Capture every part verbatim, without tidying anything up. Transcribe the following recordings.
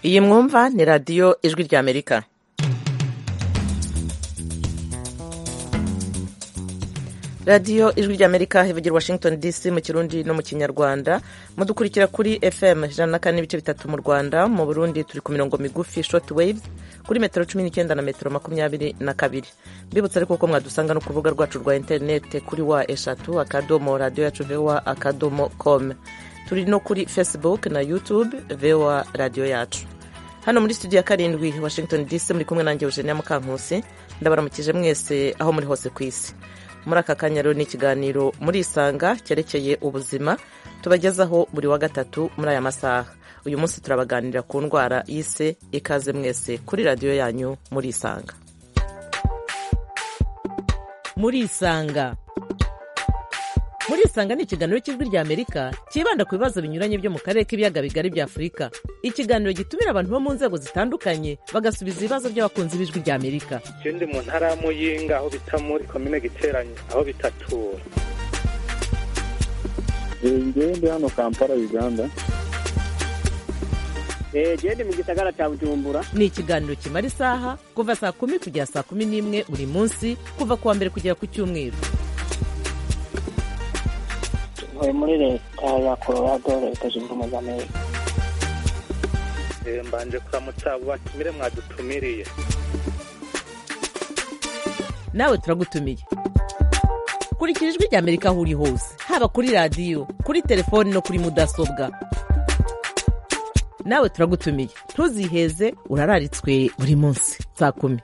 iyi mwumva ni radiyo ijwi ry'Amerika. radiyo ijwi ry'Amerika ivugira Washington D C mu kirundi no mu kinyarwanda. Mudukurikira kuri F M ijana na kane n'ibice bitatu mu Rwanda, mu Burundi turi ku mirongo migufi short waves kuri metero cumi n'icyenda na metero makumyabiri na kabiri. Mbibutsa ariko ko mwadusanga no ku rubuga rwacu rwa interinete kuri wa eshatu akadomo radiyo yacu voa akadomo com. Turi no kuri Facebook na YouTube voa radiyo yacu. Hano muri studio ya karindwi Washington D C muri kumwe nanjye Eugenia Mukankusi. Ndabaramukije mwese aho muri hose ku isi. Muri aka kanya rero ni ikiganiro muri Isanga cyerekeye ubuzima tubagezaho buri wa gatatu muri aya masaha. Uyu munsi turabaganirira ku ndwara y'ise. Ikaze mwese kuri radiyo yanyu muri Isanga. Muri Isanga muri Isanga ni ikiganiro cy'ijwi ry'Amerika kibanda ku bibazo binyuranye byo mu karere k'ibiyaga bigari bya Afurika. Ikiganiro gitumira abantu bo mu nzego zitandukanye bagasubiza ibibazo by'abakunzi b'ijwi ry'Amerika. Ikindi mu ntara ya Muyinga aho bita muri komine Giteranyi aho bitatura. Ngende hano Kampala Uganda. Eh gende mu gisagara cya Bujumbura. Ni ikiganiro kimara isaha kuva saa kumi kugera saa kumi n'imwe buri munsi kuva kuwa mbere kugera ku cyumweru. Muri leta ya Colorado leta zunze ubumwe za Amerika. Mbanje kuramutsa abo batumire mwadutumiriye. Nawe turagutumiye. Kurikira ijwi ry'Amerika aho uri hose, haba kuri radiyo, kuri telefoni no kuri mudasobwa. Nawe turagutumiye. Ntuziheze, urararitswe buri munsi saa kumi.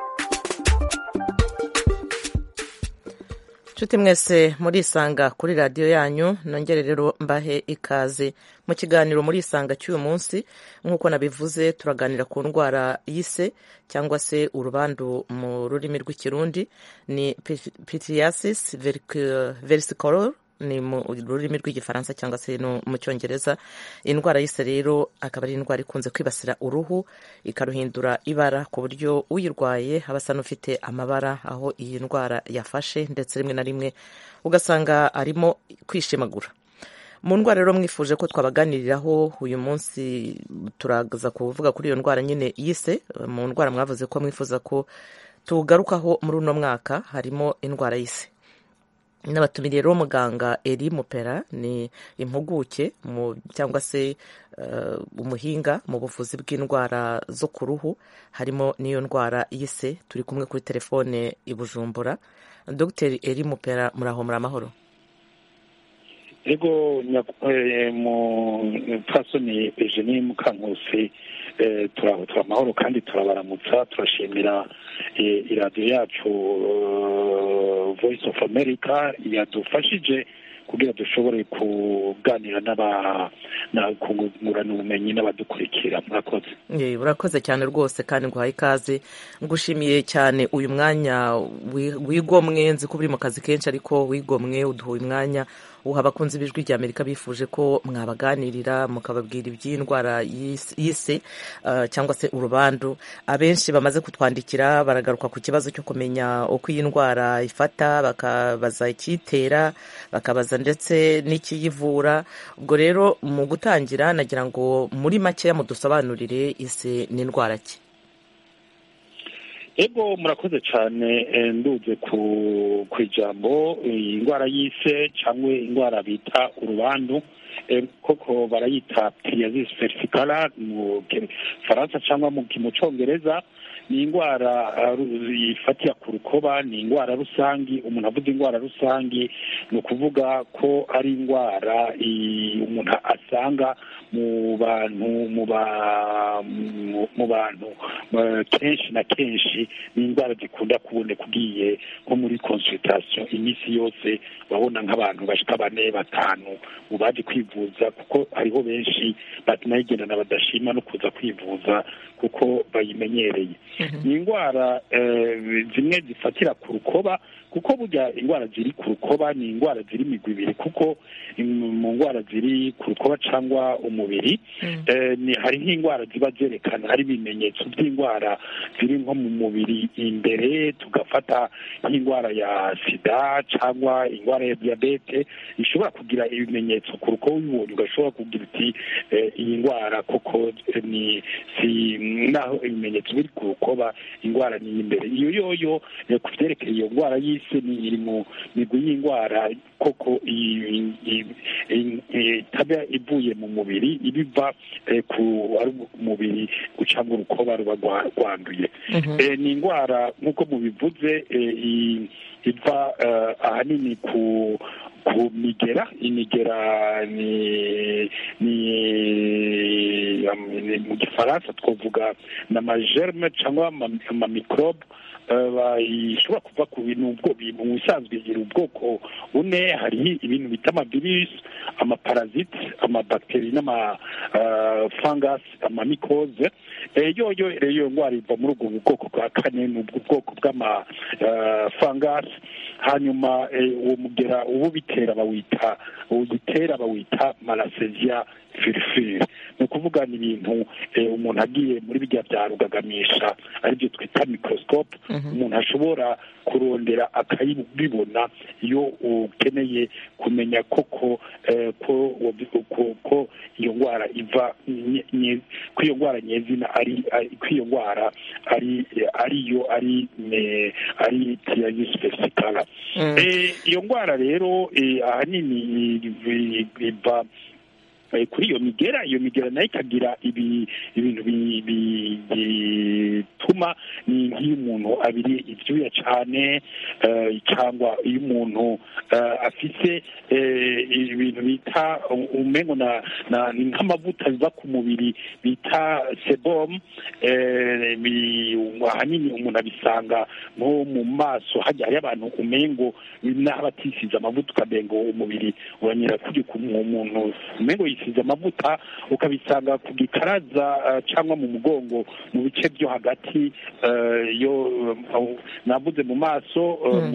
Nshuti mwese muri Isanga kuri radiyo yanyu, nongere rero mbahe ikaze mu kiganiro muri Isanga cy'uyu munsi. Nk'uko nabivuze turaganira ku ndwara y'ise cyangwa se urubandu mu rurimi rw'ikirundi, ni pityriasis versicolor ni mu rurimi rw'igifaransa cyangwa se no mu cyongereza. Indwara y'ise rero akaba ari indwara ikunze kwibasira uruhu ikaruhindura ibara ku buryo uyirwaye aba asa n'ufite amabara aho iyi ndwara yafashe, ndetse rimwe na rimwe ugasanga arimo kwishimagura. Mu ndwara rero mwifuje ko twabaganiriraho uyu munsi turaza kuvuga kuri iyo ndwara nyine y'ise. Mu ndwara mwavuze ko mwifuza ko tugarukaho muri uno mwaka harimo indwara y'ise. N'abatumiriye rero muganga Eri Mupera, ni impuguke mu cyangwa se uh, umuhinga mu buvuzi bw'indwara zo ku ruhu harimo n'iyo ndwara y'ise. Turi kumwe kuri telefone i Bujumbura. Dr Eri Mupera, muraho muri amahoro? Ego mu fasoni Eugenie Mukankusi turaho turamahoro kandi turabaramutsa. Turashimira iradiyo yacu Voice of America yadufashije kugira dushobore kuganira n'aba na kungurana ubumenyi n'abadukurikira. Murakoze. Ye urakoze cyane rwose kandi nguhaye ikaze. Ngushimiye cyane uyu mwanya wigomwe, nzi ko uri mu kazi kenshi ariko wigomwe uduhuye umwanya uha abakunzi b'ijwi ry'Amerika bifuje ko mwabaganirira mukababwira iby'indwara y'ise uh, cyangwa se urubandu. Abenshi bamaze kutwandikira baragaruka ku kibazo cyo kumenya uko iyi ndwara ifata, bakabaza ikitera, bakabaza ndetse n'ikiyivura. Ubwo rero mu gutangira nagira ngo muri make mudusobanurire ise ni indwara ki? Ego murakoze cyane. Nduze ku kwijambo indwara y'ise cyangwa indwara bita urubandu, koko barayita pityriasis versicolor mu Faransa cyangwa mu Cyongereza. Ni indwara ifatira ku rukoba, ni indwara rusangi. Umuntu avuga indwara rusangi ni ukuvuga ko ari indwara umuntu asanga mu bantu mu mu bantu kenshi na kenshi. Ni indwara zikunda kuboneka ugiye nko muri consultation iminsi yose, babona nk'abantu bashika bane batanu mu baje kwivuza, kuko hariho benshi banayigendana badashima no kuza kwivuza kuko bayimenyereye. Ni indwara zimwe zifatira ku rukoba, kuko burya indwara ziri ku rukoba ni indwara ziri imigwi ibiri, kuko mu ndwara ziri ku rukoba cyangwa umubiri hari nk'indwara ziba zerekana, hari ibimenyetso by'indwara ziri nko mu mubiri imbere. Tugafata nk'indwara ya sida cyangwa indwara ya diyabete ishobora kugira ibimenyetso ku rukoba ubibonye ugashobora kugira uti iyi ndwara koko ni si naho ibimenyetso biri ku rukoba indwara ni imbere. Iyo yoyo ku byerekeye iyo ndwara y'ise ni iri mu migwi y'indwara koko itaba ivuye mu mubiri ibiva ku mubiri gucamo urukoba ruba rwanduye. Ni indwara nk'uko mubivuze iva ahanini ku ku migera. Imigera ni ni mu gifaransa twavuga n'amagerme cyangwa amamikorobe ishobora kuva ku bintu mu bisanzwe igira ubwoko bune. hari ibintu bita amavirisi, amaparasite, amabakiteri n'amafangasi, amamikoze. yoyo rero iyo ndwara iva muri ubwo bwoko bwa kane, ni ubwo bwoko bw'amafangasi. hanyuma uwo mugera ubu bitera bawita uwugitera bawita malassezia firifiri. ni ukuvuga ni ibintu umuntu agiye muri bijya bya rugagamisha aribyo twita microscope umuntu ashobora kurondera akayibibona iyo ukeneye kumenya koko ko ko iyo ndwara iva ko iyo ndwara nyezina ari ko iyo ndwara ari ariyo ari ari tiyasis versicolare. iyo ndwara rero ahanini iva kuri iyo migera. iyo migera nayo ikagira ibintu bituma ni nk'iyo umuntu abiri ibyuya cyane cyangwa iyo umuntu afise ibintu bita umengo na nk'amavuta biva ku mubiri bita sebum. ahanini umuntu abisanga nko mu maso hajya hari abantu umengo n'abatisize amavuta ukamengo umubiri uranyira kujya ku muntu umengo yisize amavuta ukabisanga ku gikaraza cyangwa mu mugongo mu bice byo hagati yo navuze mu maso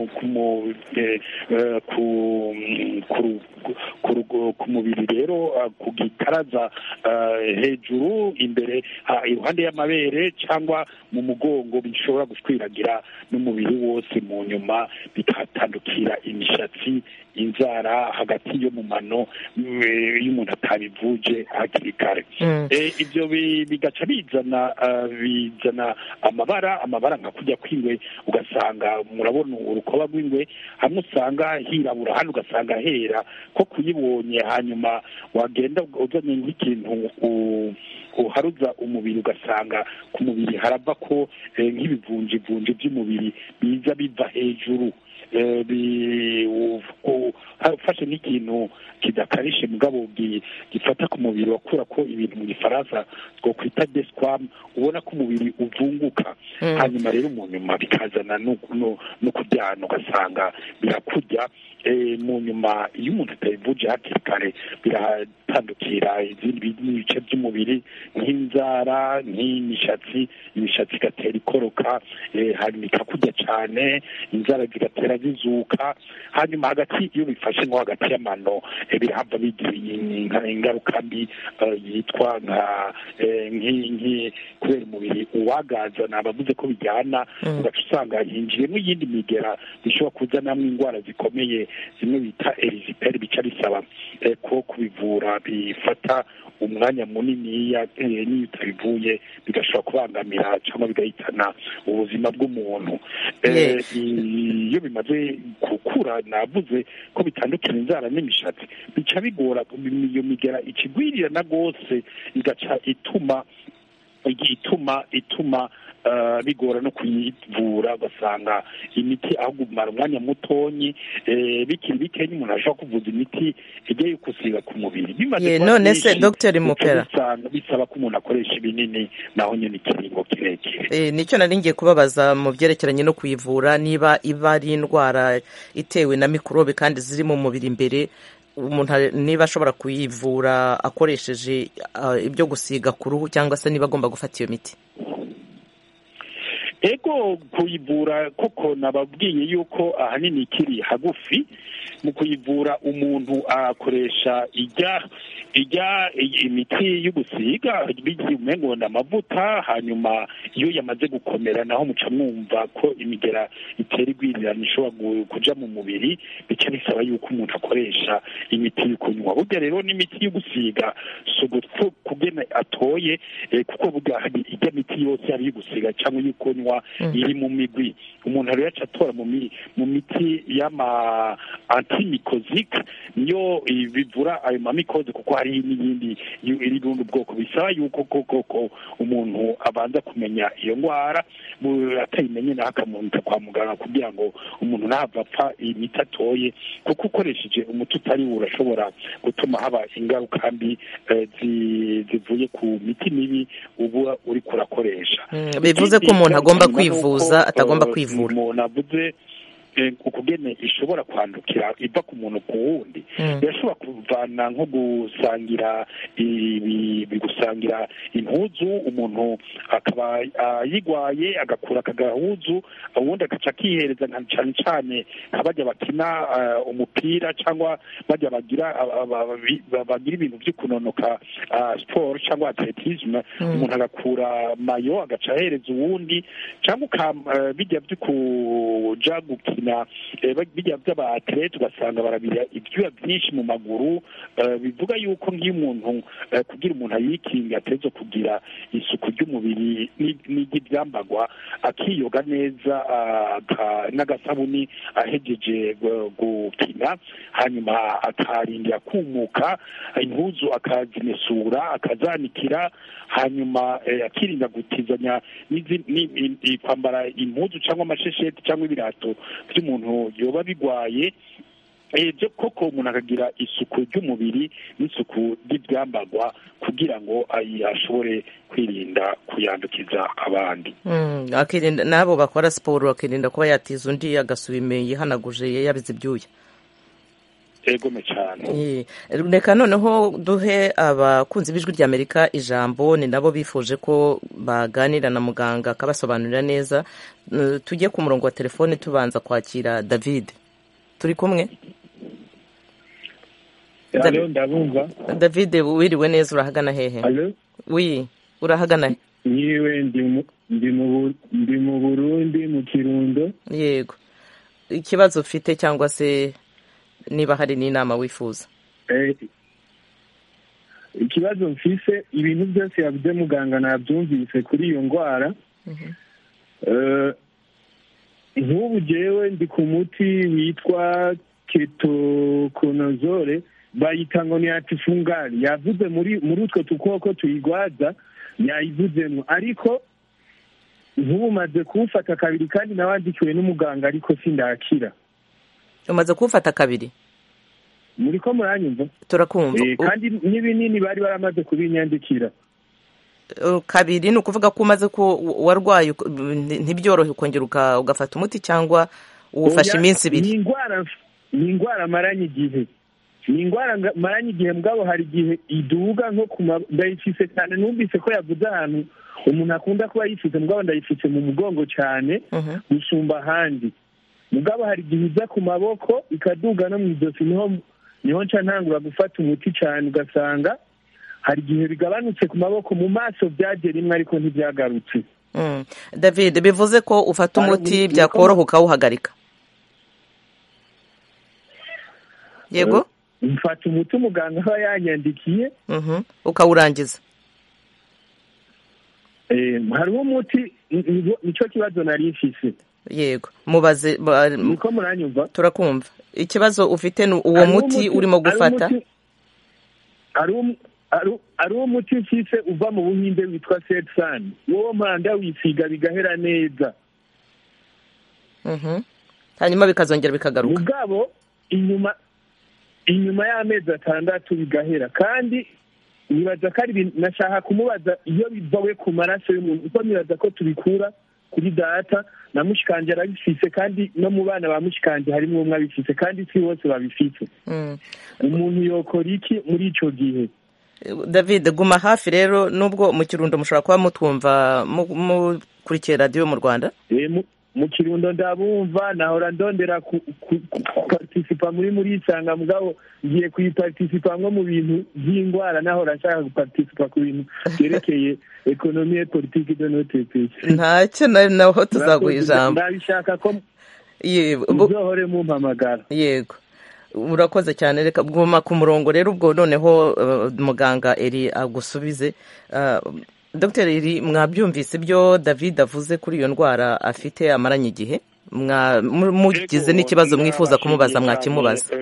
ku mubiri rero ku gikaraza hejuru imbere iruhande y'amabere cyangwa mu mugongo bishobora gushwiragira n'umubiri wose mu nyuma bikatandukira imishatsi, inzara hagati yo mu mano iyo umuntu atabivuje hakiri kare. ibyo bigaca bizana bizana amabara amabara nka kujya kw'ingwe ugasanga murabona urukoba rw'ingwe hamwe usanga hirabura hano ugasanga hera ko kuyibonye hanyuma wagenda uzanye nk'ikintu uharuza umubiri ugasanga ku mubiri harava ko nk'ibivunjivunji by'umubiri biza biva hejuru. ufashe nk'ikintu kidakarishe mugabo gifata ku mubiri wakura ko ibintu mu gifaransa two kwita desquam ubona ko umubiri uvunguka hanyuma rero mu nyuma bikazana no kuryana ugasanga birakurya. mu nyuma iyo umuntu atabivuje hakiri kare biratandukira izindi bice by'umubiri nk'inzara nk'imishatsi imishatsi igatera ikoroka hanyuma ikakurya cyane, inzara zigatera zizuka. hanyuma hagati iyo bifashe nko hagati y'amano birahava bigira ingaruka mbi yitwa nka kubera umubiri uwagaza nabavuze ko bijyana ugaca usanga hinjiyemo iyindi migera bishobora kuzanamo indwara zikomeye zimwe bita eriziperi bica bisaba ko kubivura bifata umwanya munini n'iyo utabivuye bigashobora kubangamira cyangwa bigahitana ubuzima bw'umuntu. iyo bimaze gukura navuze ko bitandukira inzara n'imishatsi bica bigora iyo migera ikigwirirana rwose igaca ituma ituma ituma bigora no kuyivura ugasanga imiti aho kumara umwanya mutonyi bikiri bikenya umuntu ashobora kuvuza imiti igiye yo gusiga ku mubiri. none se Dr Mupera bisaba ko umuntu akoresha ibinini naho nyine ikiringo kirekire. nicyo nari ngiye kubabaza mu byerekeranye no kuyivura niba iba ari indwara itewe na mikorobe kandi ziri mu mubiri imbere umuntu niba ashobora kuyivura akoresheje ibyo gusiga ku ruhu cyangwa se niba agomba gufata iyo miti. ego kuyivura koko nababwiye yuko ahanini kiri hagufi mu kuyivura umuntu akoresha ijya ijya imiti y'ugusiga umengo amavuta hanyuma iyo yamaze gukomera naho muca mwumva ko imigera itera igwirirana ishobora kuja mu mubiri bica bisaba yuko umuntu akoresha imiti y'ukunywa burya rero n'imiti y'ugusiga so kugena atoye kuko burya ijya miti yose ari y'ugusiga cyangwa y'ukunywa iri mu migwi umuntu rero aca atora mu miti y'ama antimicosique niyo bivura ayo mamikoze kuko hari n'iyindi iri bundi bwoko bisaba yuko koko umuntu abanza kumenya iyo ndwara atayimenye naho akamuta kwa muganga kugira ngo umuntu ntava apfa imiti atoye kuko ukoresheje umuti utari urashobora gutuma haba ingaruka mbi zivuye ku miti mibi uba uri kurakoresha bivuze ko umuntu agomba kwivuza atagomba kwivura umuntu avuze ukugene ishobora kwandukira iva ku muntu ku wundi birashobora kuvana nko gusangira gusangira impuzu umuntu akaba yigwaye agakura akagahuzu ubundi agaca akihereza cyane cyane abajya bakina umupira cyangwa bajya bagira bagira ibintu byo kunonoka sport cyangwa atletisme umuntu agakura mayo agaca ahereza uwundi cyangwa bijya byo kuja gukina bijya by'abatlete ugasanga barabira ibyuya byinshi mu maguru bivuga yuko nk'iyo umuntu kugira umuntu ayikinga ateze kugira isuku ry'umubiri n'ibyambagwa akiyoga neza n'agasabuni ahegeje gukina hanyuma akarindira kumuka impuzu akazimesura akazanikira hanyuma akirinda gutizanya kwambara impuzu cyangwa amashesheti cyangwa ibirato by'umuntu yoba bigwaye ebyo koko umuntu akagira isuku ry'umubiri n'isuku ry'ibyambagwa kugira ngo ashobore kwirinda kuyandukiza abandi akirinda n'abo bakora siporo akirinda kuba yatiza undi agasuba yihanaguje yabize ibyuya egome cyane reka noneho duhe abakunzi b'ijwi ry'Amerika ijambo ni nabo bifuje ko baganira na muganga akabasobanurira neza tujye ku murongo wa telefone tubanza kwakira David turi kumwe ndabumva David wiriwe neza urahagana hehe wi urahagana niwe ndi mu Burundi mu Kirundo yego ikibazo ufite cyangwa se niba hari n'inama wifuza ikibazo mfise ibintu byose yavuze muganga nabyumvise kuri iyo ndwara nk'ubu jewe ndi ku muti witwa ketokonazole bayita ngo ni antifungari yavuze muri muri utwo dukoko tuyigwaza yayivuzemo ariko nk'ubu maze kuwufata kabiri kandi nawandikiwe n'umuganga ariko sindakira umaze kuwufata kabiri muri ko muranyumva turakumva kandi n'ibinini bari baramaze kubinyandikira kabiri ni ukuvuga ko umaze ko warwaye ntibyorohe ukongera ugafata umuti cyangwa uwufashe iminsi ibiri ni indwara ni indwara maranye igihe ni indwara maranye igihe mugabo hari igihe iduga nko ndayifise cyane numvise ko yavuze ahantu umuntu akunda kuba yifise mugabo ndayifise mu mugongo cyane gusumba ahandi mugabo hari igihe iza ku maboko ikaduga no mu ijosi niho niho nca ntangura gufata umuti cyane ugasanga hari igihe bigabanutse ku maboko mu maso byagiye rimwe ariko ntibyagarutse David bivuze ko ufata umuti byakoroha ukawuhagarika yego mfata umuti umuganga aba yanyandikiye ukawurangiza hariho umuti nicyo kibazo nari mfise yego mubaze niko muranyumva turakumva ikibazo ufite uwo muti urimo gufata ari uwo muti mfise uva mu Buhinde witwa Setsan wowe mpanda wisiga bigahera neza hanyuma bikazongera bikagaruka mugabo inyuma inyuma y'amezi atandatu bigahera kandi nibaza ko ari nashaka kumubaza iyo bivawe ku maraso y'umuntu kuko nibaza ko tubikura kuri data na mushikanje arabifise kandi no mu bana ba mushikanje harimo umwe abifise kandi si bose babifise umuntu yokora iki muri ico gihe David guma hafi rero nubwo mu Kirundo mushobora kuba mutwumva mukurikiye radiyo mu Rwanda. Mu Kirundo ndabumva nahora ndondera kuparticipa muri muri isanga mugabo ngiye kuyiparticipa nko mu bintu by'indwara nahora nshaka kuparticipa ku bintu byerekeye ekonomi et politique de notre pays. Ntacyo naho tuzaguha ijambo. Ndabishaka ko yego uzohore mu mpamagara. Yego urakoze cyane, reka bwuma ku murongo rero ubwo noneho uh, muganga Eri agusubize. uh, Dr Eri, mwabyumvise ibyo David avuze kuri iyo ndwara afite amaranye igihe? Mugize n'ikibazo mwifuza kumubaza mwakimubaza?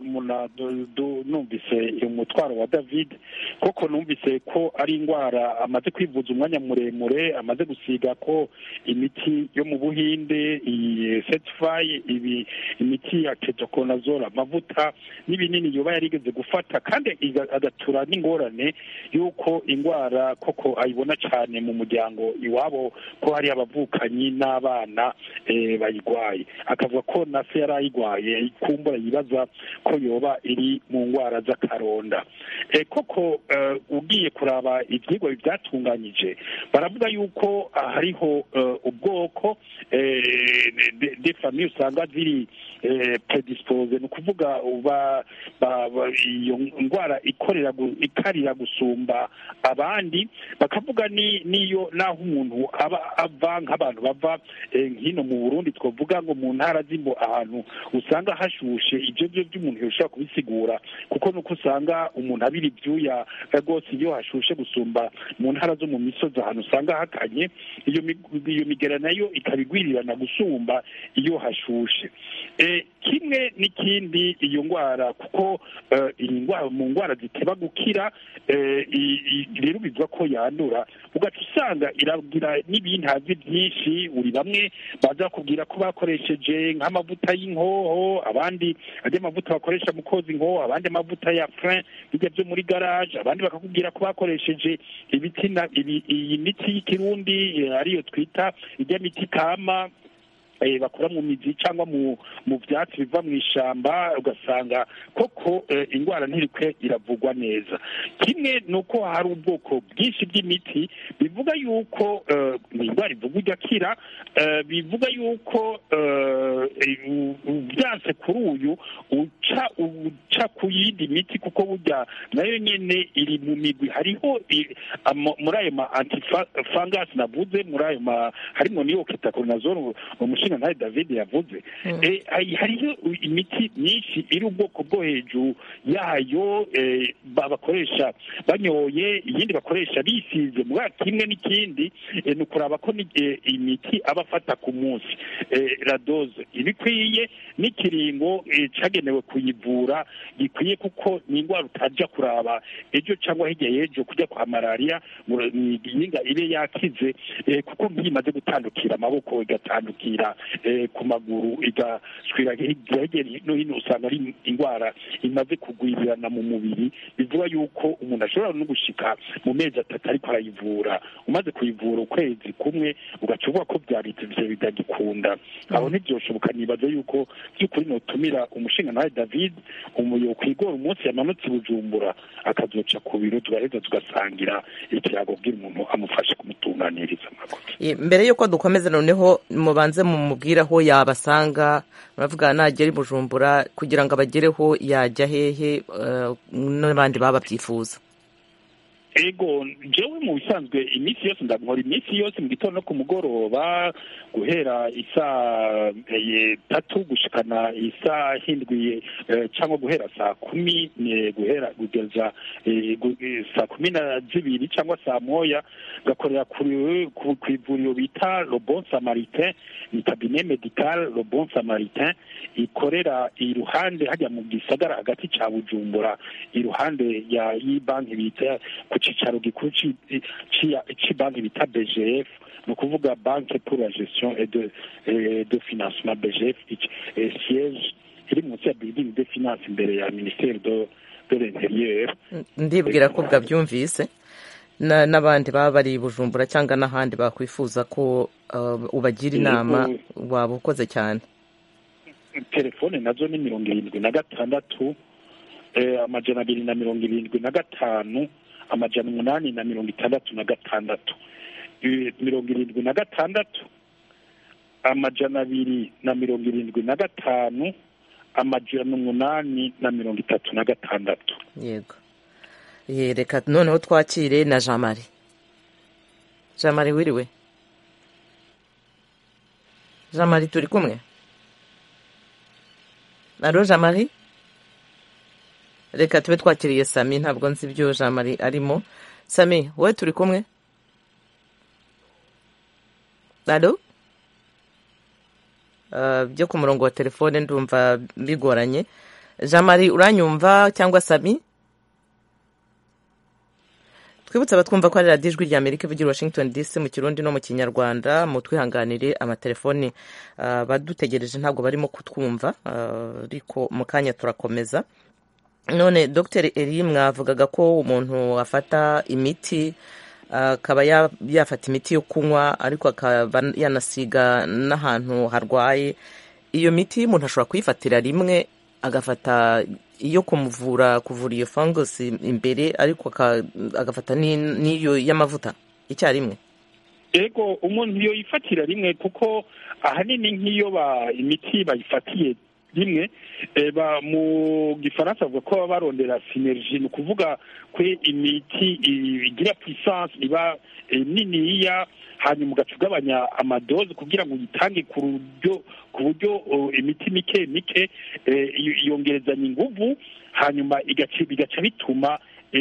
Numvise umutwaro wa David koko, numvise ko ari indwara amaze kwivuza umwanya muremure, amaze gusiga ko imiti yo mu Buhinde certify ibi imiti ya ketoconazole, amavuta n'ibinini yoba yarigeze gufata, kandi agatura n'ingorane yuko indwara koko ayibona cyane mu muryango iwabo, ko hari abavukanyi n'abana eh, bayigwaye, akavuga ko na se yarayigwaye, kumbura yibaza ko yoba iri mu ndwara z'akaronda. E, koko uh, ugiye kuraba ivyigwa byatunganyije baravuga yuko uh, hariho uh, ubwoko eh, de, de famille usanga ziri eh, predispose, ni kuvuga uba iyo ndwara ikorera ikarira gusumba abandi, bakavuga ni niyo naho umuntu aba ava nk'abantu bava eh, hino mu Burundi twavuga ngo mu ntara zimbo ahantu usanga hashushe, ibyo byo by'umuntu yoshaka kubisigura kuko nuko usanga umuntu abiri ibyuya rwose iyo hashushe gusumba mu ntara zo mu misozi ahantu usanga hakanye, iyo iyo migera nayo ikabigwirirana gusumba iyo hashushe. E, kimwe n'ikindi iyo ndwara kuko uh, iyi ndwara mu ndwara ziteba gukira rero bizwa ko yandura, ugaca usanga iragira n'ibindi hazi byinshi, uri bamwe baza kubwira ko bakoresheje nk'amavuta y'inkoho, abandi ajya amavuta bakoresha mu koza inkoho, abandi amavuta ya frein bijya byo muri garage, abandi bakakubwira ko bakoresheje ibiti na iyi miti y'ikirundi ariyo twita ijya miti kama eh bakora mu mizi cyangwa mu mu byatsi biva mu ishamba, ugasanga koko eh, indwara ntirikwe iravugwa neza. Kimwe nuko hari ubwoko bwinshi bw'imiti bivuga yuko uh, indwara ivugwa igakira, uh, bivuga yuko byanse uh, kuri uyu uca uca kuyindi miti kuko burya nayo nyene iri mu migwi. Hariho muri ayo ma antifungus navuze, muri ayo harimo niyo ketoconazole umushinga nawe David yavuze. mm. eh hariho imiti myinshi iri ubwoko bwo hejuru yayo eh, babakoresha banyoye, iyindi bakoresha bisize. Mu kimwe n'ikindi eh, nukuraba ko ni eh, imiti abafata ku munsi eh, la dose ibikwiye n'ikiringo eh, cagenewe kuyivura gikwiye, kuko ni indwara utaja kuraba ejo cyangwa hirya yejo kujya kwa malaria yinga ibe yakize eh, kuko ngimaze gutandukira amaboko igatandukira eh, ku maguru igaswira hirya no hino, usanga ari indwara imaze kugwirirana mu mubiri. Bivuga yuko umuntu ashobora no gushika mu mezi atatu ariko arayivura, umaze kuyivura ukwezi kumwe ugacuvuga ko byabitse byo bidagikunda. Aho ntibyoshoboka. Nibaza yuko by'ukuri notumira umushinga nawe David umuyo kwigora umunsi yamanutse Bujumbura akazoca ku biro tugaheza tugasangira ikiyago bwira umuntu amufashe kumutunganiriza amakuru. Mbere yuko dukomeza noneho mubanze mu mubwira aho yabasanga, muravuga nagera i Bujumbura kugira ngo abagereho yajya hehe uh, n'abandi baba byifuza? Ego jewe mu bisanzwe iminsi yose ndakora iminsi yose mu gitondo ku mugoroba guhera isaa tatu gushikana isaa hindwi cyangwa guhera saa kumi guhera kugeza saa kumi na zibiri cyangwa saa moya gakorera ku ivuriro bita Le Bon Samaritain, ni cabinet medical Le Bon Samaritain ikorera iruhande hajya mu gisagara hagati cya Bujumbura, iruhande ya yibanki bita ku cicaro gikuru ci banki bita B G F, no kuvuga banque pour la gestion et de et de financement B G F, et siège iri munsi ya building de finance imbere ya ministère de de l'intérieur. Ndibwira ko bwabyumvise na n'abandi baba bari Bujumbura cyangwa n'ahandi bakwifuza ko uh, ubagira inama waba ukoze cyane. Telefone nazo ni mirongo irindwi na gatandatu eh amajana abiri na mirongo irindwi na gatanu amajana umunani na mirongo itandatu na gatandatu, mirongo irindwi na gatandatu amajana abiri na mirongo irindwi na gatanu amajana umunani na mirongo itatu na gatandatu. Yego, reka noneho twakire na Jean Marie. Jean Marie wiriwe? Jean Marie turi kumwe? Alo Jean Marie? Reka tube twakiriye Sami, ntabwo nzi ibyo Jean Marie arimo. Sami, wowe turi kumwe? Alo? Uh, byo ku murongo wa telefone ndumva bigoranye. Jean Marie uranyumva cyangwa Sami? Twibutsa abatwumva ko ari radiyo ijwi rya Amerika ivugira Washington D C mu Kirundi no mu Kinyarwanda. Mu twihanganire amatelefoni uh, badutegereje ntabwo barimo kutwumva, ariko uh, mu kanya turakomeza. None Dr Eri mwavugaga ko umuntu afata imiti akaba uh, yafata imiti yo kunywa ariko akaba yanasiga n'ahantu harwaye. Iyo miti umuntu ashobora kuyifatira rimwe agafata iyo kumuvura kuvura iyo fungus imbere ariko agafata n'iyo y'amavuta icyarimwe? Ego, umuntu iyo yifatira rimwe kuko ahanini nk'iyo ba imiti bayifatiye rimwe ba mu gifaransa bavuga ko barondera synergie, ni ukuvuga ko imiti igira puissance iba niniya hanyuma ugaca ugabanya amadoze kugira ngo uyitange ku buryo ku buryo imiti mike mike yongerezanya inguvu hanyuma bigaca bituma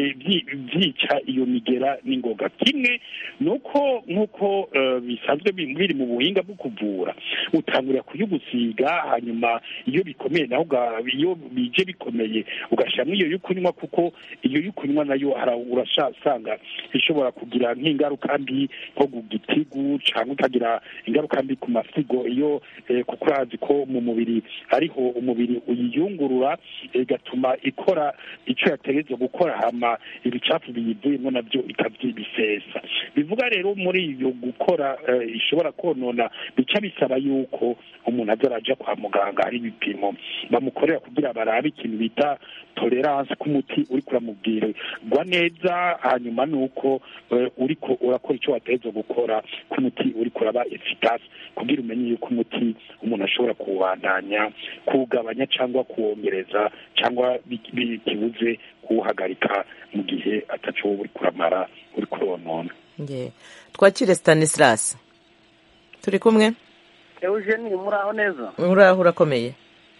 byica iyo migera n'ingoga. Kimwe nuko nk'uko bisanzwe biri mu buhinga bwo kuvura, utangurira kuyigusiga hanyuma iyo bikomeye naho iyo bije bikomeye ugashyiramo iyo y'ukunywa, kuko iyo y'ukunywa nayo urasanga ishobora kugira nk'ingaruka mbi nko ku gitigu cyangwa ukagira ingaruka mbi ku masigo, iyo kuko urazi ko mu mubiri ariho umubiri uyiyungurura igatuma ikora icyo yategerezwa gukora hama ibicafu biyivuyemo nabyo ikabyibisesa. Bivuga rero muri iyo gukora ishobora konona, bica bisaba yuko umuntu azaraja kwa muganga hari ibipimo bamukorera kugira barabe ikintu bita tolerance k'umuti uri kuramubwirwa neza, hanyuma nuko uriko urakora icyo wategerezwa gukora k'umuti uri kuraba efficace kugira umenye yuko umuti umuntu ashobora kuwandanya kuwugabanya cyangwa kuwongereza cyangwa bikibuze kuwuhagarika mu gihe ataco uri kuramara uri kuronona. Nge twakire Stanislas, turi kumwe? Eugenie muraho neza? Muraho urakomeye?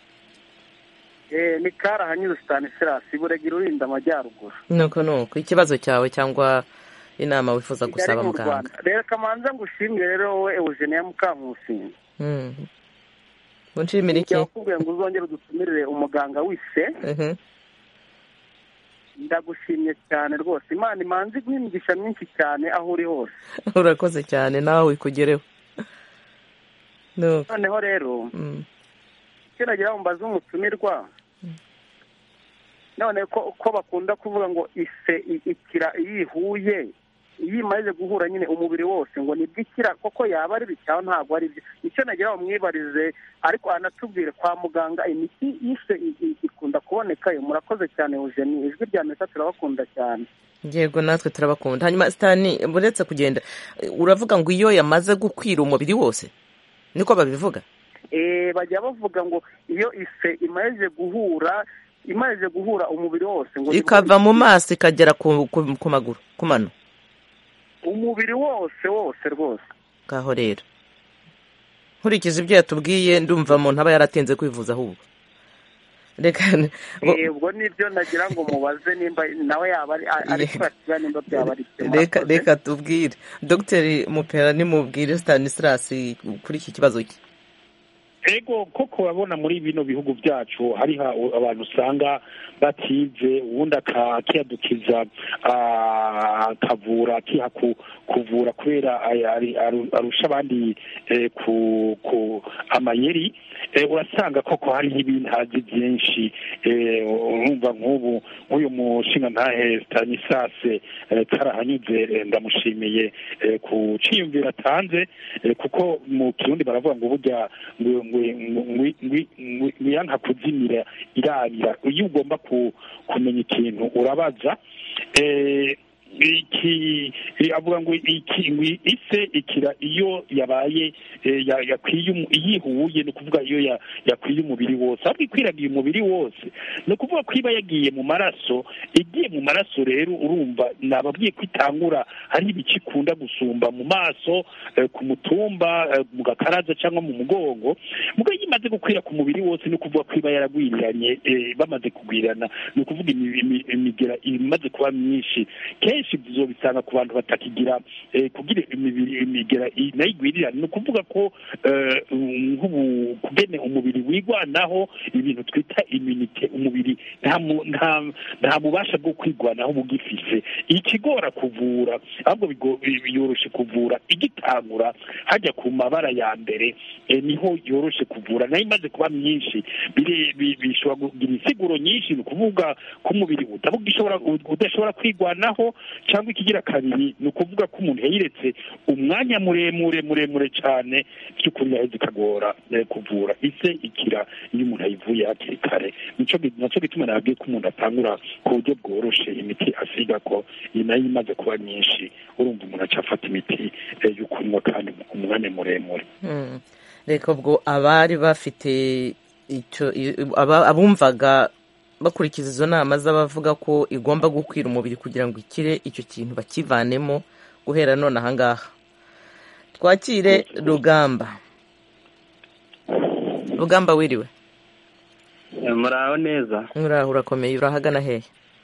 Eh ni Kara hanyuze Stanislas Buregira urinda amajyaruguru. Nuko nuko ikibazo cyawe cyangwa inama wifuza gusaba muganga? Rero kamanza ngushimire rero wowe Eugenie Mukankusi. Mhm. Bunshimire iki? Yakubwiye ngo uzongere udutumirire umuganga wise. Mhm. Ndagushimye cyane rwose, Imana imanzi guhimigisha myinshi cyane aho uri hose. Urakoze cyane nawe ikugereho. No. Noneho rero icyo nagira mbaza umutumirwa, none ko ko bakunda kuvuga ngo ise ikira yihuye yimaze guhura nyine umubiri wose ngo nibwikira koko yaba ari bicyaho ntabwo ari byo. Icyo nagira umwibarize ariko anatubwire kwa muganga imiti ise ikunda kuboneka yo. Murakoze cyane Eugenie, ijwi rya Amerika turabakunda cyane. Yego natwe turabakunda. Hanyuma Stani, buretse kugenda uravuga ngo iyo yamaze gukwira umubiri wose niko babivuga? Eh bajya bavuga ngo iyo ise imaze guhura imaze guhura umubiri wose ngo ikava mu maso ikagera ku ku maguru ku mano, umubiri wose wose rwose. Kaho rero nkurikije ibyo yatubwiye ndumva umuntu aba yaratinze kwivuza ahubwo. Reka eh ubwo nibyo nagira ngo mubaze nimba nawe yaba ari kwatira nimba byaba ari. Reka reka tubwire Dr Mupera nimubwire Stanislas kuri iki kibazo iki. Ego koko wabona muri bino bihugu byacu hari abantu usanga batize ubundi akiyadukiza akavura akiha kuvura kubera arusha abandi ku amayeri. Urasanga koko hari ibintu byinshi, urumva nk'ubu nk'uyu mushinga ntahe Stanislas Karahanyuze ndamushimiye ku ciyumvira atanze, kuko mu Kirundi baravuga ngo burya wiyanka kuzimira irabira. Iyo ugomba kumenya ikintu urabaza. iki avuga ngo iki ise ikira iyo yabaye yakwiye yihuye ni ukuvuga iyo yakwiye umubiri wose ahubwo ikwiragiye umubiri wose ni ukuvuga ko iba yagiye mu maraso igiye mu maraso rero urumva nababwiye ko itangura hari ibice ikunda gusumba mu maso ku mutumba mu gakaraza cyangwa mu mugongo mugo yimaze gukwira ku mubiri wose ni ukuvuga ko iba yaragwiriranye bamaze kugwirana ni ukuvuga imigera imaze kuba myinshi kenshi byo bisanga ku bantu batakigira kugira imigera nayo igwirirana ni ukuvuga ko nk'ubu kugene umubiri wigwanaho ibintu twita immunite umubiri nta nta mubasha bwo kwigwanaho bugifise ikigora kuvura ahubwo biyoroshe kuvura igitangura hajya ku mabara ya mbere niho yoroshe kuvura nayo imaze kuba myinshi bishobora kugira insiguro nyinshi ni ukuvuga ko umubiri udashobora kwigwanaho cyangwa ikigira kabiri ni ukuvuga ko umuntu yayiretse umwanya muremure muremure cyane by'ukuri yaheze ikagora kuvura ise ikira iyo umuntu ayivuye hakiri kare nacyo gituma nababwiye ko umuntu atangura ku buryo bworoshe imiti asiga ko iyi nayo imaze kuba myinshi urumva umuntu acafata imiti yo kunywa kandi umwanya muremure reka ubwo abari bafite icyo abumvaga bakurikiza izo nama z'abavuga ko igomba gukwira umubiri kugira ngo ikire icyo kintu bakivanemo guhera none ahangaha twakire rugamba rugamba wiriwe muraho neza muraho urakomeye urahagana hehe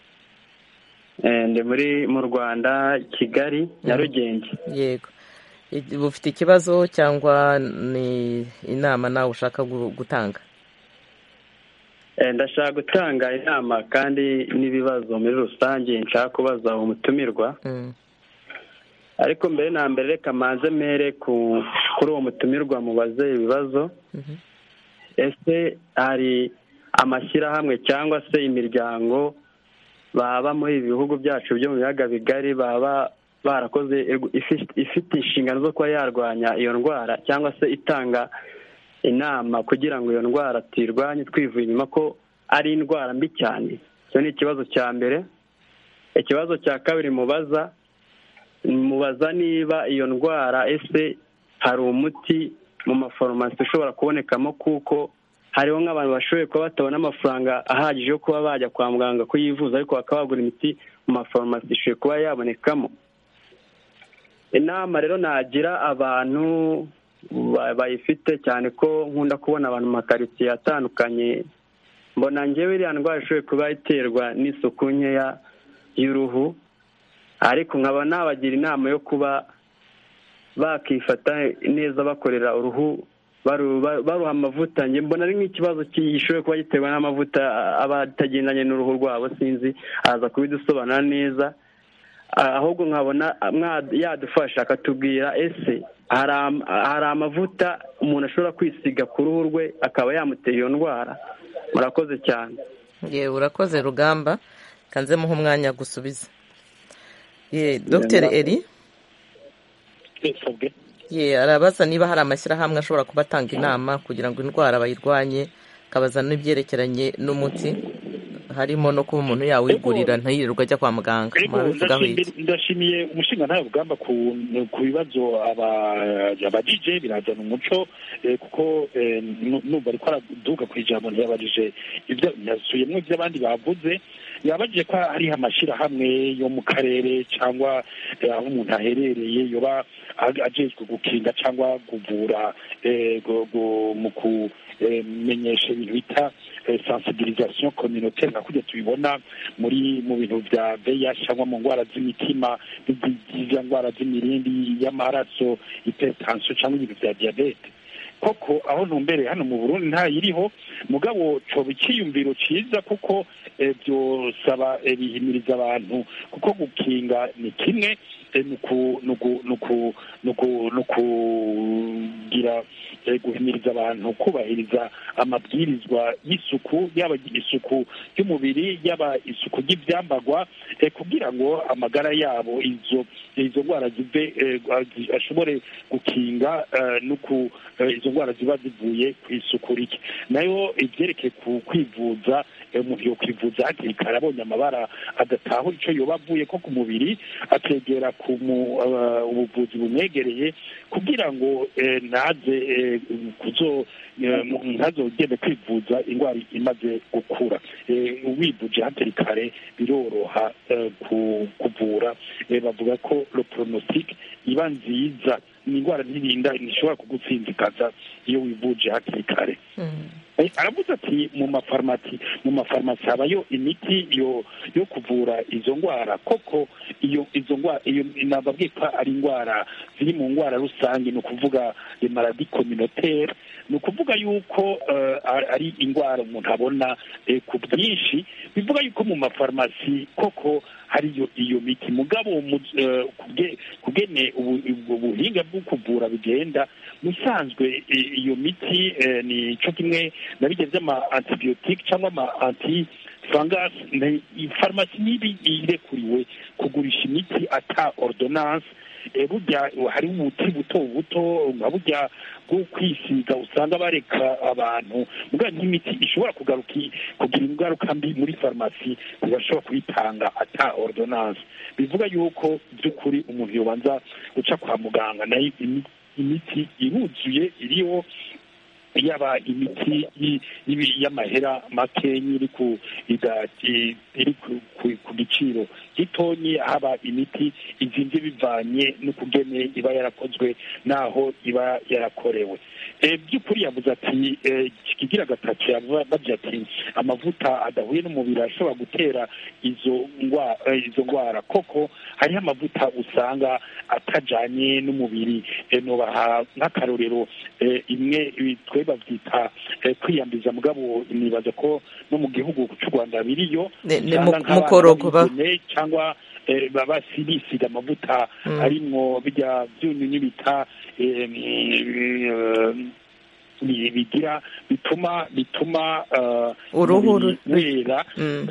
ndi muri mu Rwanda Kigali Nyarugenge yego ufite ikibazo cyangwa ni inama nawe ushaka gutanga ndashaka gutanga inama kandi n'ibibazo muri rusange nshaka kubaza umutumirwa ariko mbere na mbere reka manze mere kuri uwo mutumirwa mubaze ibibazo ese hari amashyirahamwe cyangwa se imiryango baba muri ibi bihugu byacu byo mu biyaga bigari baba barakoze ifite inshingano zo kuba yarwanya iyo ndwara cyangwa se itanga inama kugira ngo iyo ndwara tuyirwanye twivuye inyuma ko ari indwara mbi cyane icyo ni ikibazo cya mbere ikibazo cya kabiri mubaza mubaza niba iyo ndwara ese hari umuti mu mafarumasi ushobora kubonekamo kuko hariho nk'abantu bashoboye kuba batabona amafaranga ahagije yo kuba bajya kwa muganga kuyivuza ariko bakaba bagura imiti mu mafarumasi ishoboye kuba yabonekamo inama rero nagira abantu bayifite cyane ko nkunda kubona abantu mu makaritsiye atandukanye mbona ngewe iriya ndwara ishoboye kuba iterwa n'isuku nkeya y'uruhu ariko nkaba nabagira inama yo kuba bakifata neza bakorera uruhu baruha amavuta njye mbona ari nk'ikibazo gishoboye kuba giterwa n'amavuta aba atagendanye n'uruhu rwabo sinzi aza kubidusobanura neza ahubwo nkabona yadufasha akatubwira ese hari amavuta umuntu ashobora kwisiga ku ruhu rwe akaba yamutera iyo ndwara murakoze cyane yewe urakoze rugamba kanze muha umwanya gusubiza ye Dr Eri ye arabaza niba hari amashyirahamwe ashobora kuba atanga inama kugira ngo indwara bayirwanye akabaza n'ibyerekeranye n'umuti harimo no kuba umuntu yawigurira ntayirirwa ajya kwa muganga ndashimiye umushinga ntayo rugamba ku bibazo abadije birazana umuco kuko numva ariko araduka ku ijambo ntiyabajije ibyo yasuyemo iby'abandi bavuze yabajije ko hariho amashyirahamwe yo mu karere cyangwa aho umuntu aherereye yoba ajejwe gukinga cyangwa kuvura mu kumenyesha ibintu bita sensibilisation communautaire nka kujya tubibona muri mu bintu bya V I H cyangwa mu ndwara z'imitima n'izindi ndwara z'imirindi y'amaraso hypertension cyangwa ibintu bya diabete koko aho ntumbere hano mu Burundi ntayiriho mugabo coba ikiyumviro ciza kuko byosaba bihimiriza abantu kuko gukinga ni kimwe nuku nuku nuku nuku nukugira bagahimiriza abantu kubahiriza amabwirizwa y'isuku, yaba isuku y'umubiri yaba isuku ry'ibyambagwa, kugira ngo amagara yabo izo izo ndwara zive ashobore gukinga nuko izo ndwara ziba zivuye ku isuku rike. Nayo ibyerekeye ku kwivuza, umuntu yo kwivuza hakiri kare abonye amabara adatahura icyo yoba avuye ko ku mubiri, akegera ku ubuvuzi bumwegereye kugira ngo ntaze kuzo ntazogende kwivuza indwara imaze gukura. Wivuje hakiri kare biroroha kuvura. Bavuga ko le pronostic iba nziza, ni indwara ntirinda ntishobora kugutsinzikaza iyo wivuje hakiri kare. Aravuze ati mu mafarumasi mu mafarumasi habayo imiti yo yo kuvura izo ndwara. Koko iyo izo ndwara iyo nababwika ari indwara ziri mu ndwara rusange, ni ukuvuga maladi communautaire, ni ukuvuga yuko ari indwara umuntu abona ku bwinshi. Bivuga yuko mu mafarumasi koko hariyo iyo miti, mugabo kugene ubuhinga bwo kuvura bigenda musanzwe iyo miti ni cyo kimwe na bijya by'ama antibiotique cyangwa ama anti fungus. Farumasi nibi irekuriwe kugurisha imiti ata ordonnance. Burya hari umuti buto buto nka burya bwo kwisiga usanga bareka abantu, muga nk'imiti ishobora kugaruka kugira ingaruka mbi muri farumasi ntibashobora kuyitanga ata ordonnance. Bivuga yuko by'ukuri umuntu yobanza guca kwa muganga, nayo imiti iruzuye iriho, yaba imiti y'amahera makenyi iri ku iri ku giciro gitonyi, haba imiti izinze bivanye n'ukugene iba yarakozwe naho iba yarakorewe. By'ukuri yavuze ati kigira gatatu yavuze ati amavuta adahuye n'umubiri ashobora gutera izo ndwara izo ndwara. Koko hariho amavuta usanga atajanye n'umubiri. Nobaha nk'akarorero imwe twe bavyita kwiyambiza, mugabo nibaza ko no mu gihugu cy'u Rwanda biriyo mukorogo cyangwa baba sibisiga amavuta arimwo bijya byunyunyu bita bigira bituma bituma uruhu rwera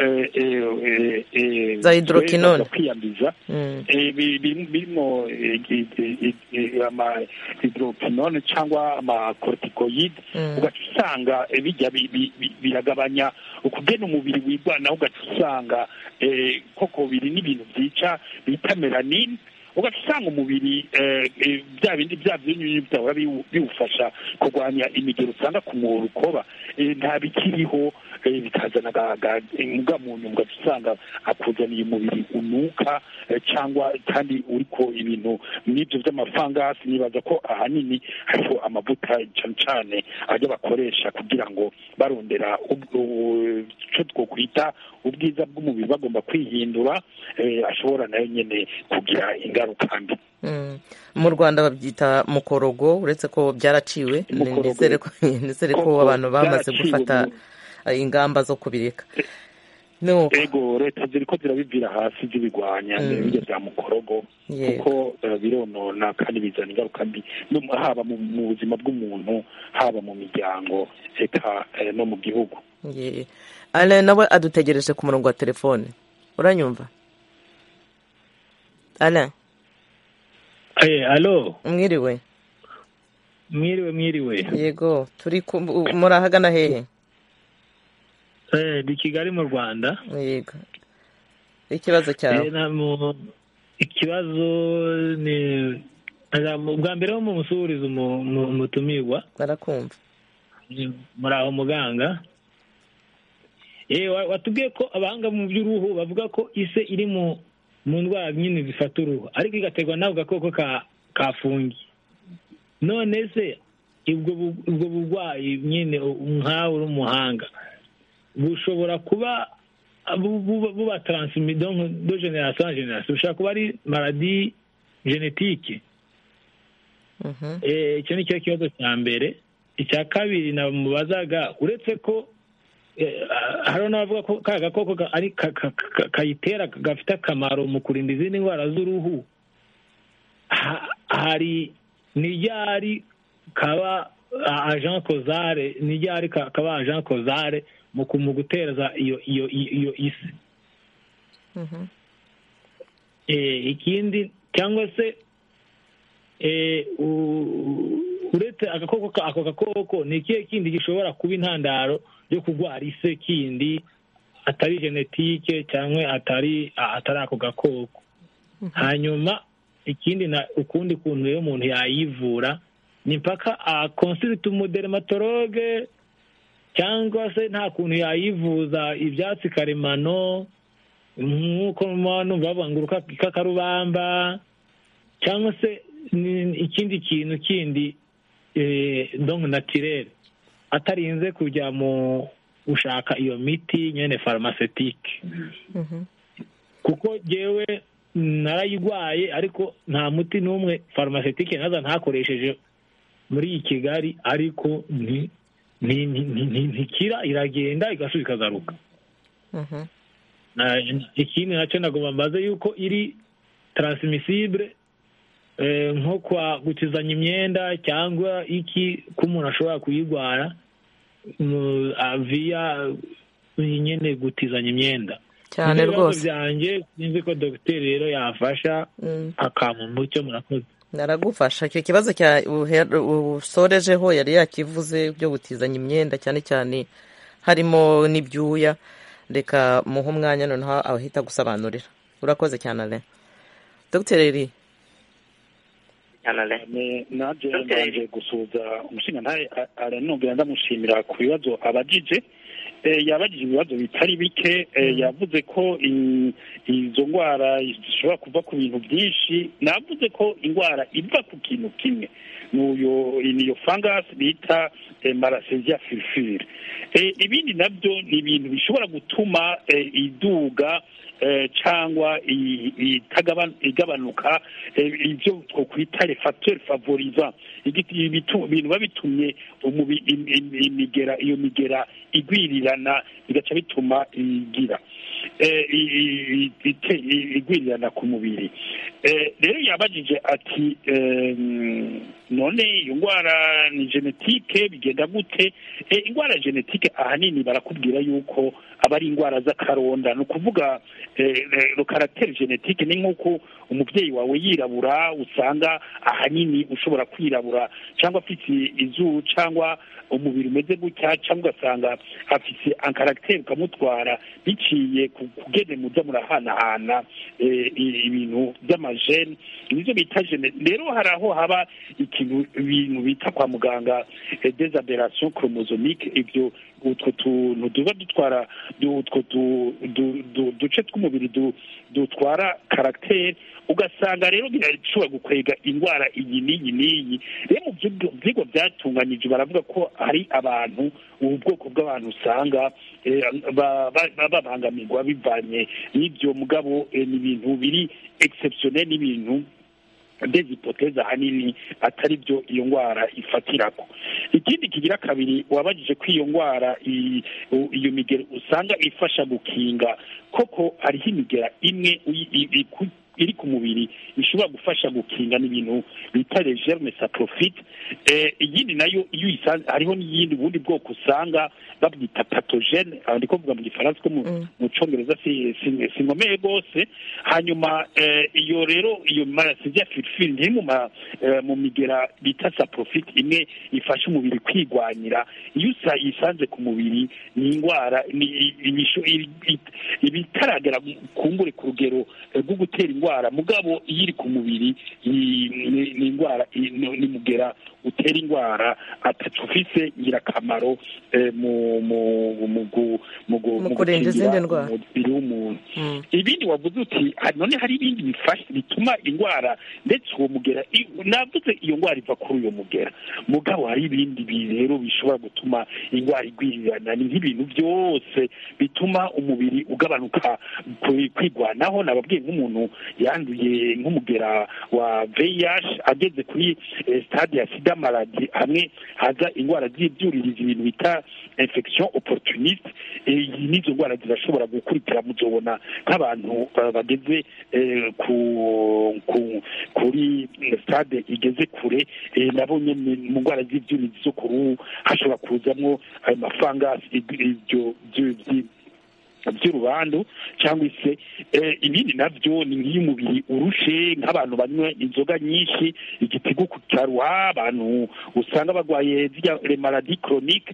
za hydroquinone kwiyambiza birimo ama hydroquinone cyangwa ama corticoid. Ugasanga bijya biragabanya ukugena umubiri wigwana, ugasanga koko biri n'ibintu byica bita melanine. Ugasanga umubiri bya bindi bya byunyunyu bitahora biwufasha kurwanya imigero usanga ku rukoba nta bikiriho, bikazana muga mu nyungu usanga akuzaniye umubiri unuka, cyangwa kandi uriko ibintu n'ibyo by'amafangasi. Nibaza ko ahanini hariho amavuta cyane cyane ajya bakoresha kugira ngo barondera icyo twokwita ubwiza bw'umubiri, bagomba kwihindura, ashobora nayo nyine kugira ingaruka mbi. Mu Rwanda babyita mukorogo, uretse ko byaraciwe. Nizere ko abantu bamaze gufata ingamba zo kubireka. Ego leta ziriko zirabivira hasi zibigwanya n'ibyo bya mukorogo, kuko bironona kandi bizana ingaruka mbi haba mu buzima bw'umuntu, haba mu miryango, eka no mu gihugu. Ale nawe adutegereje ku murongo wa telefone, uranyumva? Ale Aye, alo. Mwiriwe. Mwiriwe, mwiriwe. Yego, turi murahagana hehe? Eh, di Kigali mu Rwanda. Yego. Ikibazo cyawe? Eh, namo ikibazo ni bwa mbere wo mu musurizo mutumirwa. Barakumva. Muraho muganga. Eh, watubwiye ko abahanga mu by'uruhu bavuga ko ise iri mu mu ndwara nyine zifata uruhu, ariko igategwa n'ako gakoko kafungi. None se ubwo burwayi nyine nkawe uri umuhanga bushobora kuba buba transmis donc de génération en génération, bushobora kuba ari maladie génétique? Icyo ni cyo kibazo cya mbere. Icya kabiri namubazaga, uretse ko hariho n'abavuga ko ka gakoko kayitera gafite akamaro mu kurinda izindi ndwara z'uruhu, hari n'iryari kaba agent causale ni ryari kaba agent causale mu guteza iyo iyo iyo isi. Ikindi cyangwa se uretse agakoko ako gakoko ni ikihe kindi gishobora kuba intandaro yo kurwara ise kindi atari genetike cyangwa atari atari ako gakoko. Hanyuma ikindi na ukundi kuntu rero umuntu yayivura ni mpaka akonsulta umudermatologe cyangwa se nta kuntu yayivuza ibyatsi karemano nk'uko muntu bavuga ngo urukakakarubamba cyangwa se ikindi kintu kindi donc naturel atarinze kujya mu gushaka iyo miti nyene pharmaceutique. Kuko jewe narayigwaye ariko nta muti n'umwe pharmaceutique naza ntakoresheje muri iyi Kigali, ariko ni ntikira iragenda igasubiza ikagaruka. Ikindi nacyo nagomba mbaze yuko iri transmissible nko kwa gutizanya imyenda cyangwa iki ko umuntu ashobora kuyigwara via nyine gutizanya imyenda cyane rwose. Byanjye sinzi ko dogiteri rero yafasha akampa umucyo. Murakoze. Naragufasha. Icyo kibazo cya usorejeho yari yakivuze byo gutizanya imyenda cyane cyane harimo n'ibyuya. Reka muhe umwanya noneho abahita gusobanurira. Urakoze cyane ale dogiteri. naje naje gusuza umushinga ntaye aranongera ndamushimira ku bibazo abajije. Yabajije ibibazo bitari bike, yavuze ko izo ndwara zishobora kuva ku bintu byinshi. Navuze ko indwara iva ku kintu kimwe, niyo fungus bita Malassezia furfure. Ibindi nabyo ni ibintu bishobora gutuma iduga cyangwa igabanuka, ibyo twakwita les facteurs favorisants, ibintu biba bitumye imigera iyo migera igwirirana bigaca bituma igira igwirirana ku mubiri. Rero yabajije ati none iyo ndwara ni genetike bigenda gute? Indwara genetike ahanini barakubwira yuko aba ari indwara z'akaronda. Ni ukuvuga le caractère génétique ni nk'uko umubyeyi wawe yirabura usanga ahanini ushobora kwirabura cyangwa afite izuru cyangwa umubiri umeze gutya, cyangwa ugasanga afite un caractère ukamutwara biciye kugene muza murahanahana ibintu by'amagene, nivyo bita gene. Rero hari aho haba ikintu ibintu bita kwa muganga des aberrations chromosomiques, ibyo utwo tuntu duba dutwara utwo duce tw'umubiri dutwara caractère, ugasanga rero birashobora gukwega indwara iyi n'iyi n'iyi. Rero mu byigwa byatunganyije baravuga ko hari abantu, ubu bwoko bw'abantu usanga babangamirwa bivanye n'ibyo, mugabo ni ibintu biri exceptionnel, n'ibintu des hypothèses ahanini atari byo iyo ndwara ifatirako. Ikindi kigira kabiri, wabajije ko iyo ndwara iyo migera usanga ifasha gukinga, koko hariho imigera imwe iri ku mubiri ishobora gufasha gukinga n'ibintu bita les germes saprophytes. Iyindi nayo iyo isanze, hariho n'iyindi bundi bwoko usanga babwita pathogene, ndiko kuvuga mu gifaransa ko mu Congereza sinkomeye rwose. Hanyuma iyo rero iyo Malassezia furfure ni mu migera bita saprophyte imwe ifasha umubiri kwigwanyira. Iyo isanze ku mubiri ni indwara ibitaragera kumbure ku rugero rwo gutera indwara, mugabo iyo iri ku mubiri ni indwara ni mugera utera indwara atacufise ingirakamaro mu kurinda izindi ndwara umubiri w'umuntu. Ibindi wavuze uti none hari ibindi bifasha bituma indwara, ndetse uwo mugera navuze iyo ndwara iva kuri uyo mugera, mugabo hari ibindi rero bishobora gutuma indwara igwirirana. Ni nk'ibintu byose bituma umubiri ugabanuka kwigwanaho. Nababwiye nk'umuntu yanduye nk'umugera wa V I H ageze kuri stade ya sida by'amaladi hamwe haza indwara z'ibyuririzi ibintu bita infection opportuniste n'izo ndwara zirashobora gukurikira muzobona nk'abantu bageze kuri stade igeze kure nabo nyene mu ndwara z'ibyuririzi zo ku ruhu hashobora kuzamwo ayo mafangasi ibyo by'urubandu cyangwa se ibindi nabyo ni nk'iy'umubiri urushe nk'abantu banywa inzoga nyinshi igitigu cyaruha abantu usanga bagwaye zirya maladi chronique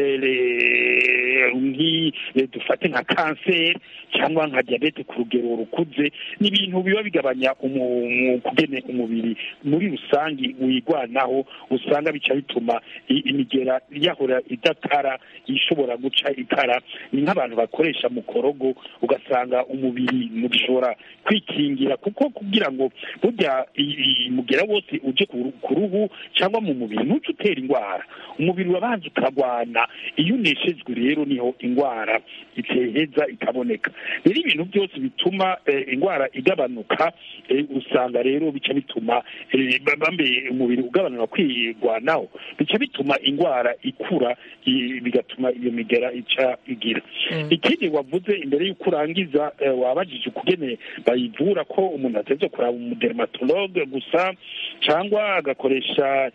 dufate nka kanseri cyangwa nka diabete ku rugero rukuze n'ibintu biba bigabanya kugene umubiri muri rusangi wigwanaho usanga bica bituma imigera yahora idakara ishobora guca ikara ni nk'abantu bakoresha mukorogo ugasanga umubiri mugishobora kwikingira kuko kugira ngo burya mugera wose uje ku ruhu cyangwa mu mubiri ntuce utera indwara umubiri wabanza ukagwana iyo uneshejwe rero niho indwara iteheza ikaboneka rero ibintu byose bituma indwara igabanuka usanga rero bica bituma bambe umubiri ugabanura kwigwanaho bica bituma indwara ikura bigatuma iyo migera ica igira ikindi wavuze imbere y'uko urangiza wabajije ukugene bayivura ko umuntu ateze kuraba umudermatologue gusa cyangwa agakoresha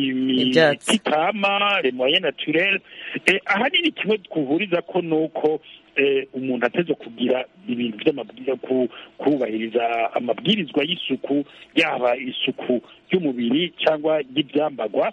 imiti kama les moyens naturels ahanini kimwe twuhuriza ko nuko umuntu ateze kugira ibintu by'amabwiriza kubahiriza amabwirizwa y'isuku yaba isuku y'umubiri cyangwa y'ibyambagwa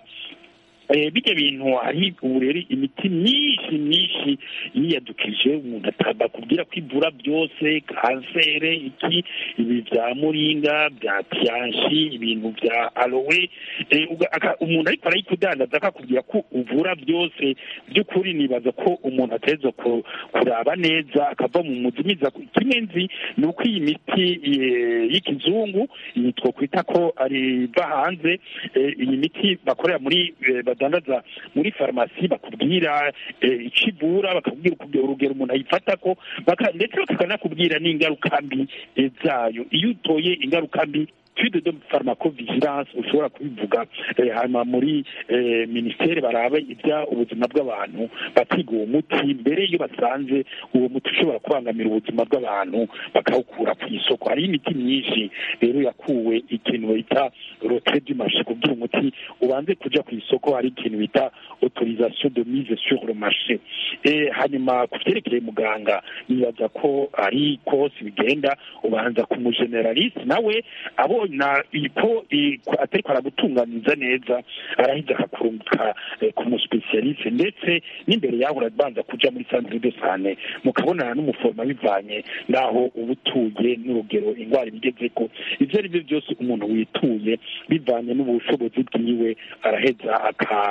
bijya bintu hari ubu rero imiti myinshi myinshi yiyadukije umuntu atabakubwira ko ivura byose kansere iki ibi bya muringa bya tiyanshi ibintu bya aloe umuntu ariko arayikudandaza akakubwira ko uvura byose by'ukuri nibaza ko umuntu ateza kuraba neza akava mu muzimiza kimwe nzi ni uko iyi miti y'ikizungu iyi twokwita ko ari iva hanze iyi miti bakorera muri badandaza muri farumasi bakubwira ikivura bakubwira urugero umuntu ayifata ko ndetse bakanakubwira n'ingaruka mbi zayo iyo utoye ingaruka mbi tude de pharmacovigilance ushobora kubivuga hanyuma muri ministere barabe ibya ubuzima bw'abantu bakiga uwo muti mbere iyo basanze uwo muti ushobora kubangamira ubuzima bw'abantu bakawukura ku isoko hari imiti myinshi rero yakuwe ikintu bita retrait du marché kugira umuti ubanze kuja ku isoko hari ikintu bita autorisation de mise sur le marché hanyuma ku vyerekeye muganga nibaza ko ari kose bigenda ubanza ku mugeneraliste nawe abo na iko atari kwaragutunganiza neza arahita akakurunguka ku muspecialiste ndetse n'imbere yaho urabanza kuja muri centre de santé mukabonana n'umuforma bivanye naho ubutuye n'urugero indwara ibigezeko ivyo ari byo byose umuntu wituye bivanye n'ubushobozi bwiwe araheza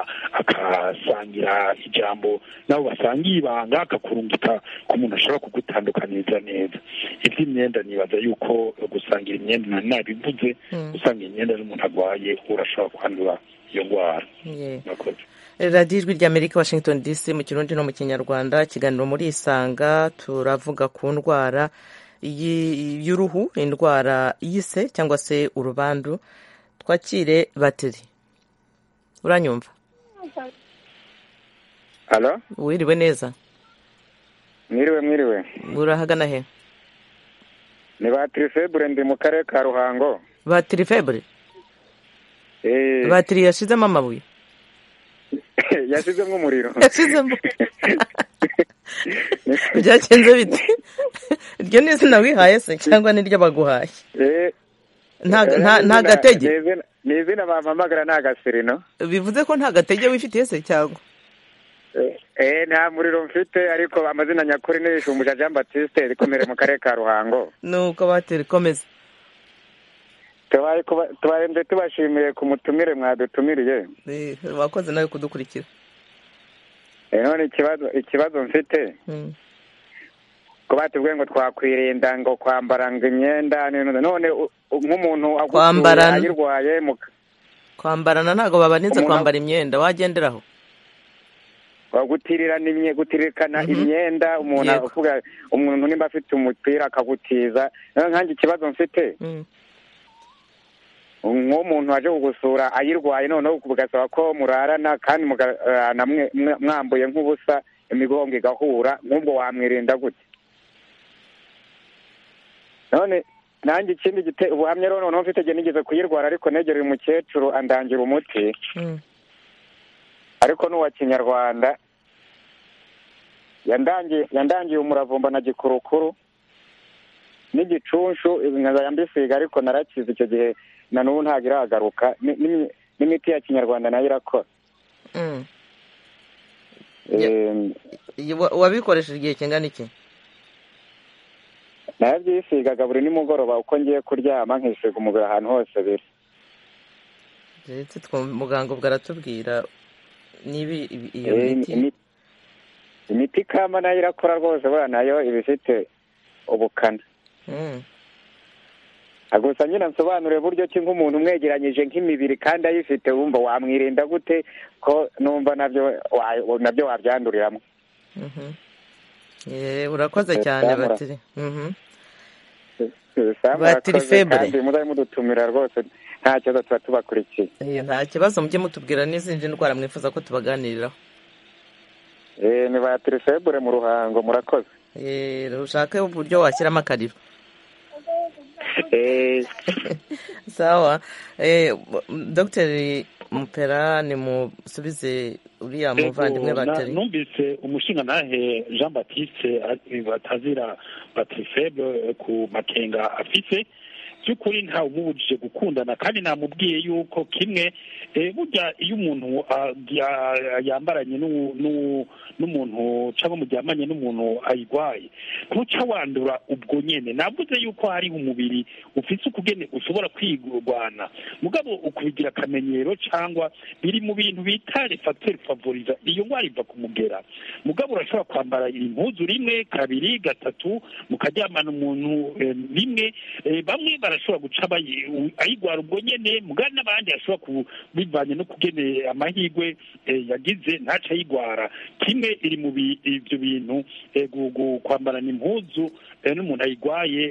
akasangira ijambo nabo basangiye ibanga akakurungika ku muntu ashobora kugutandukaniza neza ivy'imyenda nibaza yuko gusangira imyenda nabivuze usanga imyenda n'umuntu agwaye urashobora kwandura iyo ndwara radiyo ijwi ry'amerika washington dc mu kirundi no mu kinyarwanda ikiganiro muri isanga turavuga ku ndwara y'uruhu indwara y'ise cyangwa se urubandu twakire bateri uranyumva halo wiriwe neza mwiriwe mwiriwe urahagana he ni batiri febure ndi mu karere ka ruhango batiri febure batiri yashizemo amabuye yashizemo umuriro yashizemo byagenze bite iryo ni izina wihaye se cyangwa niryo baguhaye nta gatege ni izina bampamagara nta gaserino bivuze ko nta gatege wifitiye se cyangwa eh nta muriro mfite ariko amazina nyakuri ni Shumbusha Jean Baptiste rikomere mu karere ka Ruhango nuko bateri komeza tubaye tubaye nde tubashimiye ku mutumire mwadutumiriye eh wakoze nawe kudukurikira eh none ikibazo ikibazo mfite mm. ko batubwiye ngo twakwirinda ngo kwambara imyenda none nk'umuntu kwambara ayirwaye kwambarana ntago babanitse kwambara imyenda wagenderaho wagutirira nimye gutirikana imyenda umuntu avuga umuntu nimba afite umupira akagutiza nkanjye ikibazo mfite nk'umuntu waje kugusura ayirwaye noneho bugasaba ko murarana kandi mugarana mwambuye nk'ubusa imigongo igahura nk'ubwo wamwirinda gute? none nanjye ikindi gite ubuhamya rero noneho mfite igihe nigeze kuyirwara ariko negereye umukecuru andangira umuti ariko n'uwa kinyarwanda yandangiye yandangiye umuravumba na gikurukuru n'igicunshu nkazajya mbisiga ariko narakize icyo gihe na n'ubu ntabwo iragaruka n'imiti ya kinyarwanda nayo irakora. wabikoresheje igihe kingana iki? nabyisigaga buri nimugoroba uko ngiye kuryama nkisiga umubiri ahantu hose biri. ndetse muganga ubwo aratubwira niba iyo miti imiti kama nayo irakora rwose buriya nayo iba ifite ubukana. gusa nyine nsobanure buryo ki nk'umuntu umwegeranyije nk'imibiri kandi ayifite wumva wamwirinda gute ko numva nabyo nabyo wabyanduriramo. urakoze cyane batiri batiri febre kandi muzabe mudutumira rwose nta kibazo tuba tubakurikiye. nta kibazo mujye mutubwira n'izindi ndwara mwifuza ko tubaganiriraho. ni batiri febre mu Ruhango. murakoze. ushake uburyo washyiramo akariro. sawa. dogiteri Mupera ni musubize uriya muvandimwe bateri. numvise umushinga nahe Jean Baptiste batazira batiri febre ku makenga afise by'ukuri ntawe umubujije gukundana kandi namubwiye yuko kimwe burya iyo umuntu yambaranye n'umuntu cyangwa muryamanye n'umuntu ayirwaye ntuca wandura ubwo nyene. navuze yuko hari umubiri ufise ukugene ushobora kwigurwana mugabo ukubigira akamenyero cyangwa biri mu bintu bita facteur favoriza iyo ndwara iva kumugera. mugabo urashobora kwambara impuzu rimwe kabiri gatatu mukaryamana umuntu rimwe bamwe barashobora guca ayigwara ubwo nyene mugani n'abandi ashobora kubivanye no kugene amahirwe yagize ntaca ayigwara. kimwe iri mu ibyo bintu kwambarana impuzu n'umuntu ayigwaye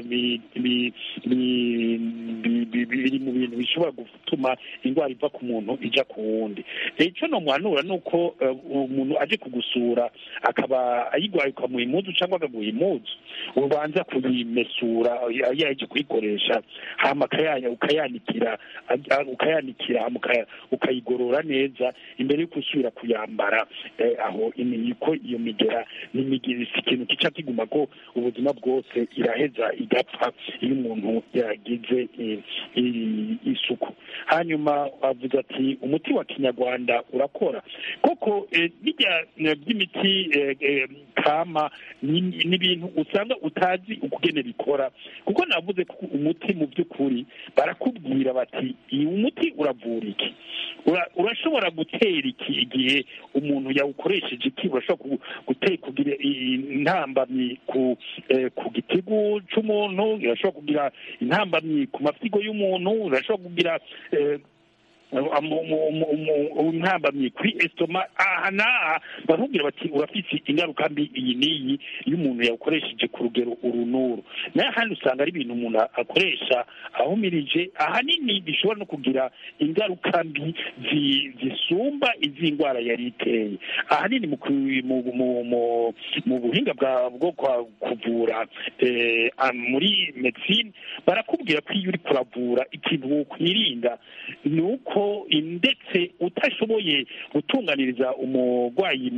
biri mu bintu bishobora gutuma indwara iva ku muntu ija ku wundi. icyo nomuhanura ni uko umuntu aje kugusura akaba ayigwaye ukamuha impuzu cyangwa akaguha impuzu ubanza kuyimesura yaje kuyikoresha hama ukayanikira ukayanikira ukayigorora neza imbere yo gusubira kuyambara. aho ko iyo migera n'imigera si ikintu kica kiguma ko ubuzima bwose iraheza igapfa iyo umuntu yagize isuku. hanyuma avuga ati umuti wa kinyarwanda urakora koko. bijya by'imiti kama n'ibintu usanga utazi ukugene bikora kuko navuze ko umuti mu by'ukuri barakubwira bati uyu muti uravura iki, urashobora gutera iki igihe umuntu yawukoresheje iki, urashobora gutera kugira intambamyi ku gitigu cy'umuntu, urashobora kugira intambamyi ku mafyigo y'umuntu, urashobora kugira intambamyi kuri estoma. aha n'aha barakubwira bati urafite ingaruka mbi iyi n'iyi iyo umuntu yawukoresheje ku rugero uru n'uru. nayo hano usanga ari ibintu umuntu akoresha ahumirije ahanini bishobora no kugira ingaruka mbi zisumba iz'indwara yari iteye. ahanini mu buhinga bwo kuvura muri medicine barakubwira ko iyo uri kuravura ikintu wokwirinda ni uko ndetse utashoboye gutunganiriza umurwayi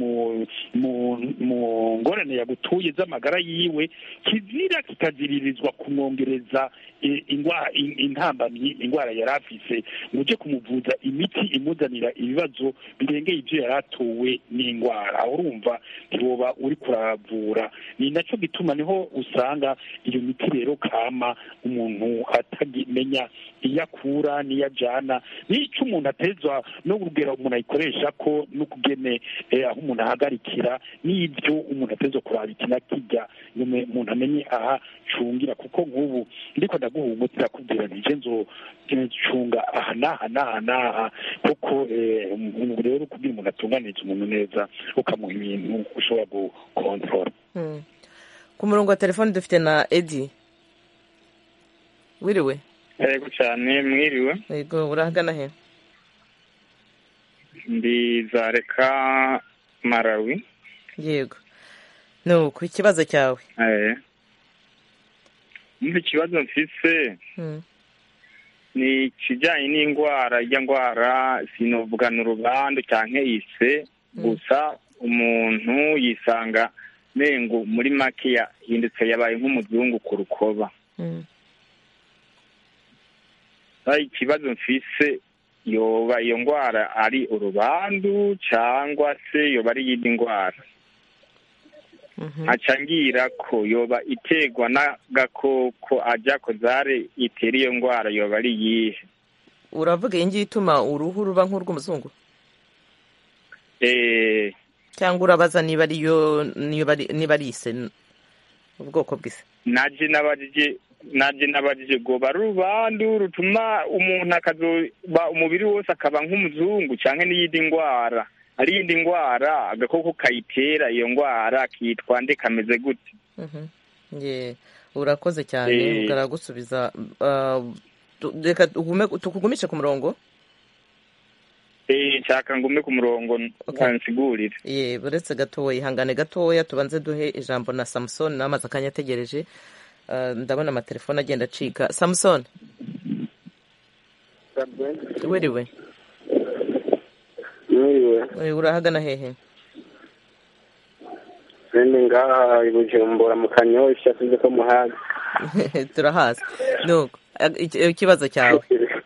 mu ngorane yagutuye z'amagara yiwe, kizira kikaziririzwa kumwongereza intambamyi indwara yari afise ngo uje kumuvuza imiti imuzanira ibibazo birengeye ibyo yari atuwe n'indwara. aho urumva ntiwoba uri kuravura. ni nacyo gituma niho usanga iyo miti rero kama umuntu atagimenya iyo akura n'iyo ajyana n'icyo umuntu atezwa no kugera umuntu ayikoresha ko no kugene aho umuntu ahagarikira n'ibyo umuntu atezwa kuraba ikina kijya umuntu amenye aha cungira. kuko nk'ubu ndiko ndaguha umuti nakubwira nti nzo cunga aha n'aha n'aha n'aha kuko umuntu rero kugira umuntu atunganiriza umuntu neza ukamuha ibintu ushobora gukontorora. ku murongo wa telefone dufite na Edi. wiriwe yego cyane mwiriwe. Yego urahagana he? Ndi Zareka Malawi. Yego. No, ku kibazo cyawe. Eh. Ndi kibazo mfise. Mm. Ni kijanye n'indwara ya ndwara sinovuga n'urubando cyanke ise gusa umuntu yisanga mengo muri make yahindutse yabaye nk'umuzungu ku rukoba. Mm. Sai kibazo mfise yoba iyo ndwara ari urubandu cyangwa se yoba ari yindi ndwara. Mhm. Acangira ko yoba iterwa n'agakoko ajya kozare itera iyo ndwara yoba ari yihe. Uravuga ingi ituma uruhu ruba nk'urw'umuzungu? Eh, cyangwa urabaza niba ari yo niba ari niba ari ise ubwoko bw'ise? naje nabajije naje nabajije go barubandu rutuma umuntu akazoba umubiri wose akaba nk'umuzungu canke n'iyindi ndwara. Ari yindi ndwara agakoko kayitera iyo ndwara kitwa nde kameze gute? Mhm. Ye urakoze cyane ugaragusubiza reka ugume tukugumishe ku murongo. Eh cyaka ngume ku murongo nsigurire. Ye buretse gatoya ihangane gatoya tubanze duhe ijambo na Samson namaze akanyategereje. Uh, ndabona amatelefone agenda acika. Samson wiriwe? Mwiriwe. Urahagana hehe? Nende ngaha ibujumbura mu Kanyosha sinzi ko muhazi. Turahazi. Nuko ikibazo cyawe.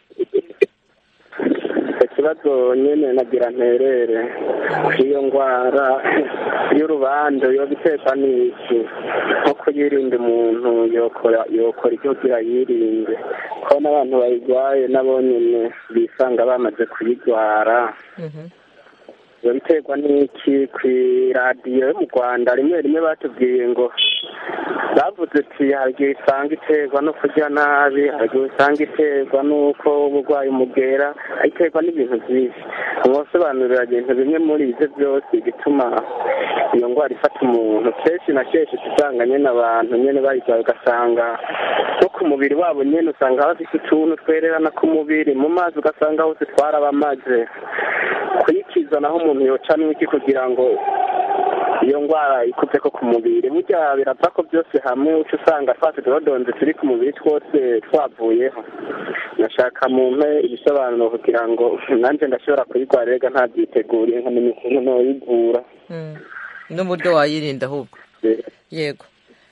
Ikibazo nyene nagira nterere iyo ndwara y'urubando yo biterwa n'iki nko kuyirinda umuntu yokora yokora icyo kugira yirinde ko n'abantu bayirwaye nabo nyene bisanga bamaze kuyirwara. Mhm. Yo biterwa n'iki ku radiyo yo mu Rwanda rimwe rimwe batubwiye ngo bavuze ati hari igihe usanga iterwa no kurya nabi, hari igihe usanga iterwa n'uko uburwayi umugera, iterwa n'ibintu byinshi. Mwosobanurira ibintu bimwe muri ibyo byose bituma iyo ndwara ifata umuntu. Kenshi na kenshi usanga nyine abantu nyine bayirwaye ugasanga no ku mubiri wabo nyine usanga bafite utuntu twererana ku mubiri, mu mazi ugasanga hose twarabamaze. Kuyikiza naho umuntu yocanwa iki kugira ngo iyo ndwara ikuze ko ku mubiri? Burya birapfa ko byose hamwe uca usanga twase turodonze turi ku mubiri twose twavuyeho. Nashaka mumpe ibisobanuro kugira ngo nanjye ndashobora kuyirwara rega ntabyiteguriye nkamenya ukuntu noyivura n'uburyo wayirinda ahubwo. Yego.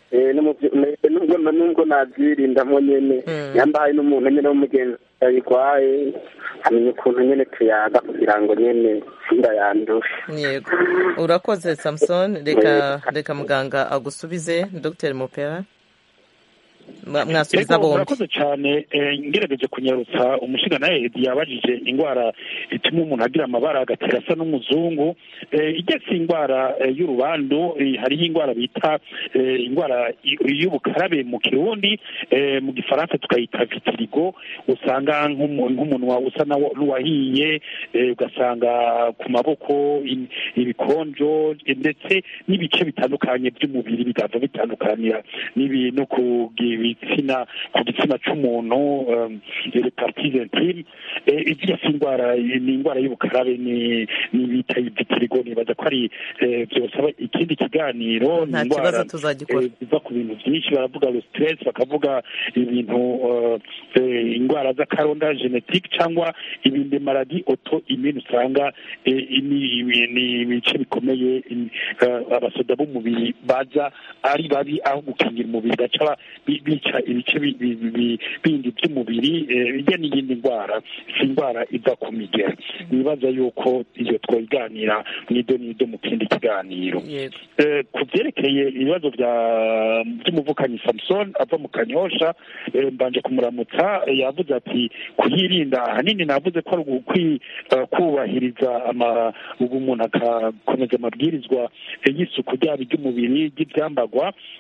nubwo nabyirindamo nyine yambaye n'umuntu nyine w'umugenzi yayirwaye amenya ukuntu nyine tuyaga kugira ngo nyine sindayandure. Yego urakoze Samson. Reka reka muganga agusubize Dr Mupera. Mwasubiza bombi. Urakoze cyane. Ngerageje kunyarutsa umushinga nawe yabajije indwara ituma umuntu agira amabara agatera asa n'umuzungu. Igetse indwara y'urubandu hariho indwara bita indwara y'ubukarabe mu Kirundi, mu Gifaransa tukayita vitiligo. Usanga nk'umunwa usa n'uwahiye, ugasanga ku maboko ibikonjo ndetse n'ibice bitandukanye by'umubiri bigava bitandukanira n'ibintu ku ibitsina ku gitsina cy'umuntu, les parties intimes. Igiye indwara ni indwara y'ubukarabe ni ni bita vitiligo. Nibaza ko ari byosaba ikindi kiganiro. Nta kibazo tuzagikora. Biva ku bintu byinshi, baravuga le stress, bakavuga ibintu indwara z'akaronda genetique cyangwa ibindi maladi auto immune usanga ni ibice bikomeye abasoda b'umubiri baza ari babi aho gukingira umubiri gaca bica ibice bindi by'umubiri. Ijya n'iyindi ndwara si indwara iva ku migera. Nibaza yuko iyo twaganira nido nido mu kindi kiganiro. Ku byerekeye ibibazo by'umuvukanyi Samson ava mu Kanyosha, mbanje kumuramutsa. Yavuze ati kuyirinda ahanini navuze ko ari kubahiriza ubu umuntu akakomeza amabwirizwa y'isuku ryaba iry'umubiri ry'ibyambagwa.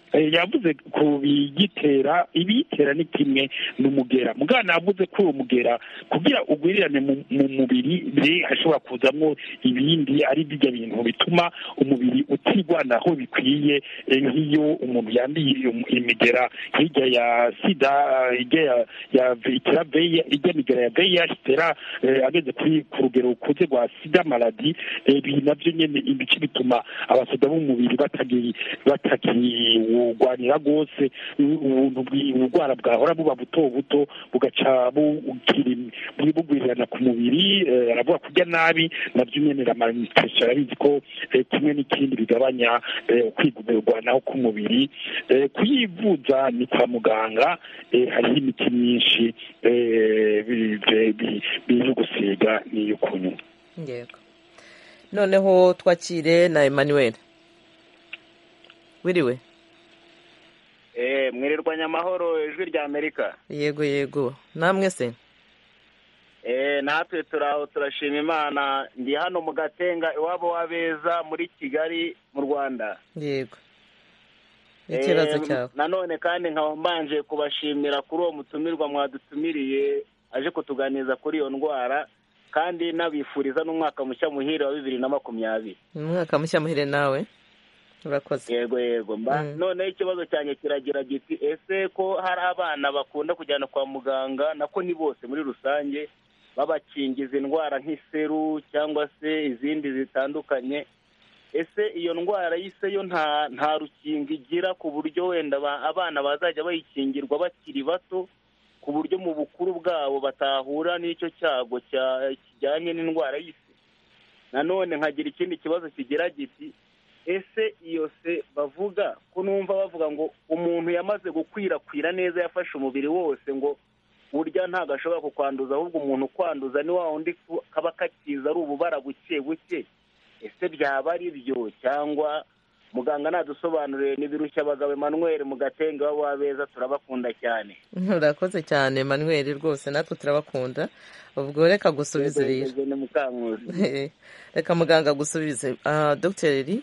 yavuze ku biyitera ibiyitera ni kimwe n'umugera mugana yavuze ko uwo mugera kugira ugwirirane mu mubiri hashobora kuzamo ibindi ari bijya bintu bituma umubiri utigwanaho bikwiye nk'iyo umuntu yandiye imigera hirya ya sida hirya ya ya vitira veya hirya migera ya veya itera ageze kuri ku rugero rukuze rwa sida maladi ibi nabyo nyene ibice bituma abasoda b'umubiri batagi bataki ugwanira rwose ubuntu bw'ubugwara bwahora buba buto buto bugaca bugwirirana ku mubiri aravuga kurya nabi nabyo nyene malnutrition arabizi ko kimwe n'ikindi bigabanya kwigurwanaho k'umubiri kuyivuza ni kwa muganga hariho imiti myinshi biri gusiga n'iyo kunywa yego noneho twakire na Emmanuel wiriwe Eh, mwirirwanya amahoro ijwi rya Amerika. Yego yego. Namwe se? Eh, natwe turaho turashima Imana ndi hano mu Gatenga iwabo wabeza muri Kigali mu Rwanda. Yego. Ikibazo cyawe. Nanone kandi nkaba mbanje kubashimira kuri uwo mutumirwa mwadutumiriye aje kutuganiza kuri iyo ndwara kandi nabifuriza n'umwaka mushya muhire wa bibiri na makumyabiri. Umwaka mushya muhire nawe. Urakoze. Yego yego mba mm. None ikibazo cyanye kiragira giti ese ko hari abana bakunda kujyana kwa muganga nako ni bose muri rusange babakingiza indwara nk'iseru cyangwa se izindi zitandukanye ese iyo ndwara yise yo nta nta rukingo igira ku buryo wenda abana bazajya bayikingirwa bakiri bato ku buryo mu bukuru bwabo batahura n'icyo cyago kijyanye n'indwara yise. Nanone nkagira ikindi kibazo kigira giti ese iyo se bavuga ko numva bavuga ngo umuntu yamaze gukwirakwira neza yafashe umubiri wose ngo burya ntago ashobora kukwanduza ahubwo umuntu kwanduza ni wa wundi kaba kakiza ari ububara buke buke ese byaba ari byo cyangwa muganga nadusobanurire n'ibirushya abagabo Emmanuel mu Gatenga wabo wabeza turabakunda cyane. Urakoze cyane Emmanuel rwose natwe turabakunda ubwo reka gusubize rero reka muganga gusubize ah Dr.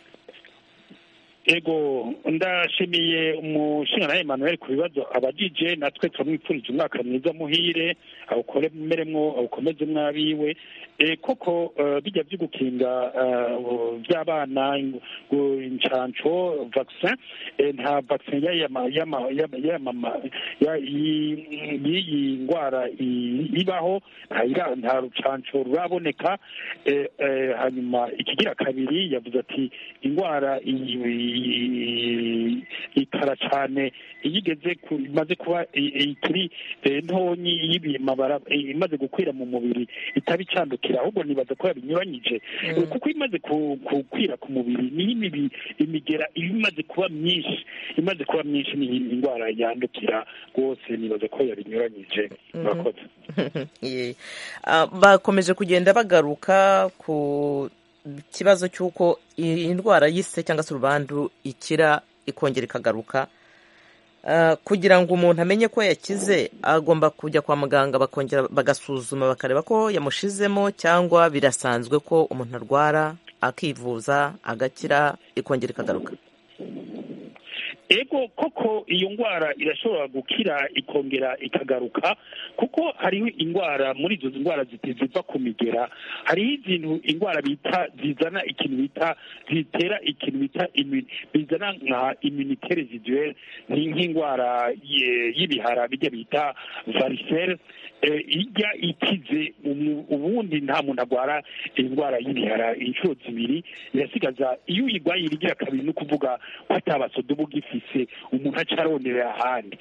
Ego ndashimiye umushinga Emmanuel ku bibazo abajije natwe turamwipfurije umwaka mwiza muhire awukore meremwo awukomeze mwabiwe e koko uh, bijya byo gukinga uh, by'abana incanco vaccin e nta vaccin ya ya ya ya mama ya iyi ngwara ibaho nta nta rucanco ruraboneka e, e, hanyuma ikigira kabiri yavuze ati ingwara ikara cyane iyigeze imaze kuba ikiri ntonyi y'ibimabara imaze gukwira mu mubiri itabi cyandukira ahubwo nibaza ko yabinyuranyije kuko imaze gukwira ku mubiri ni imibi imigera imaze kuba myinshi imaze kuba myinshi ni indwara yandukira rwose nibaza ko yabinyuranyije murakoze. Bakomeje kugenda bagaruka ku kibazo cy'uko iyi ndwara yise cyangwa se urubandu ikira ikongera ikagaruka kugira ngo umuntu amenye ko yakize agomba kujya kwa muganga bakongera bagasuzuma bakareba ko yamushizemo cyangwa birasanzwe ko umuntu arwara akivuza agakira ikongera ikagaruka. Ego koko iyo ngwara irashobora gukira ikongera ikagaruka kuko hariho ingwara muri izo ngwara ziva ku migera hariho izintu ingwara bita zizana ikintu bita zitera ikintu bita bizana nka immunité résiduelle ni nk'ingwara y'ibihara bijya bita varicelle ijya ikize ubundi nta muntu agwara indwara y'ibihara inshuro zibiri irasigaza iyo uyigwaye irigira kabiri no kuvuga ko atabasodo bugifise umuntu acaronera ahandi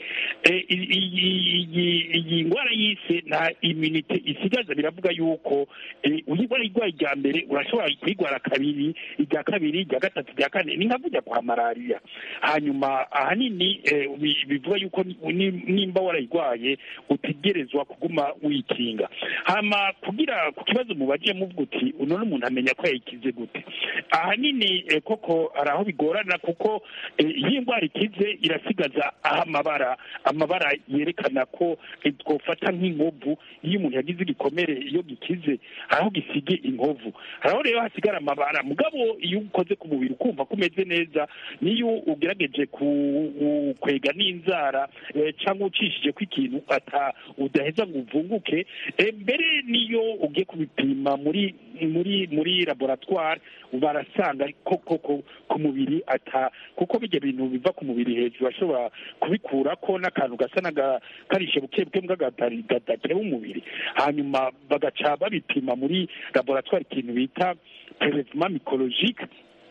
iyi ngwara yise nta immunité isigaza biravuga yuko uyigwara igwaye irya mbere urashobora kuyigwara kabiri irya kabiri irya gatatu irya kane ni nka kujya kwa malaria hanyuma ahanini bivuga yuko nimba warayigwaye utegerezwa kuguma wikinga hama kugira ku kibazo mubaje muvuga uti uno n'umuntu amenya ko yayikize gute ahanini koko ari aho bigorana kuko iyi ndwara indwara ikize irasigaza aho amabara amabara yerekana ko twofata nk'inkovu iyo umuntu yagize igikomere iyo gikize aho gisige inkovu haraho rero hasigara amabara mugabo iyo ukoze ku mubiri ukumva kumeze neza niyo ugerageje kwega n'inzara cyangwa ucishije ko ikintu ata udaheza ngo uvunguke mbere niyo ugiye kubipima muri muri muri laboratoire barasanga koko ku mubiri ata kuko bijya bintu biva ku mubiri hejuru ashobora kubikura ko n'akantu gasa n'agakarishe buke buke mbw'agatari gadatera umubiri hanyuma bagaca babipima muri laboratoire ikintu bita prélèvement mycologique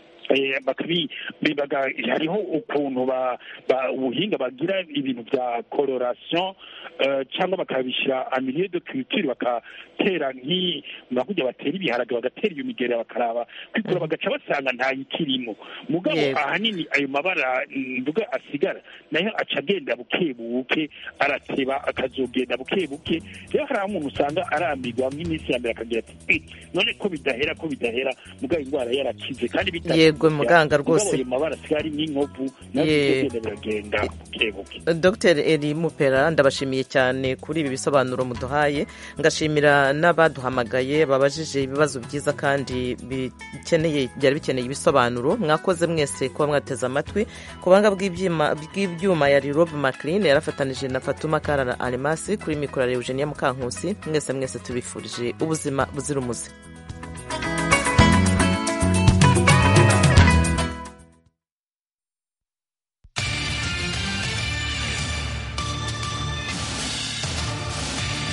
hariho ukuntu ubuhinga bagira ibintu bya coloration cyangwa bakabishyira amilieu de culture bagatera nk'aho batera ibiharage bagatera iyo migera bakaraba kwikura bagaca basanga ntayikirimo mugabo ahanini ayo mabara mvuga asigara nayo aca agenda buke buke arateba akazogenda buke buke rero hari umuntu usanga arambirwa nk'iminsi ya mbere akagira ati none ko bidahera ko bidahera mugabo indwara yarakize kandi bita yego muganga rwose Dr Eri Mupera ndabashimiye cyane kuri ibi bisobanuro muduhaye ngashimira n'abaduhamagaye babajije ibibazo byiza kandi bikeneye byari bikeneye ibisobanuro mwakoze mwese kuba mwateze amatwi ku banga bw'ibyuma yari Rob McLean yarafatanije na Fatuma Karara Alemasi kuri mikoro ya Eugenia Mukankusi mwese mwese tubifurije ubuzima buzira umuze.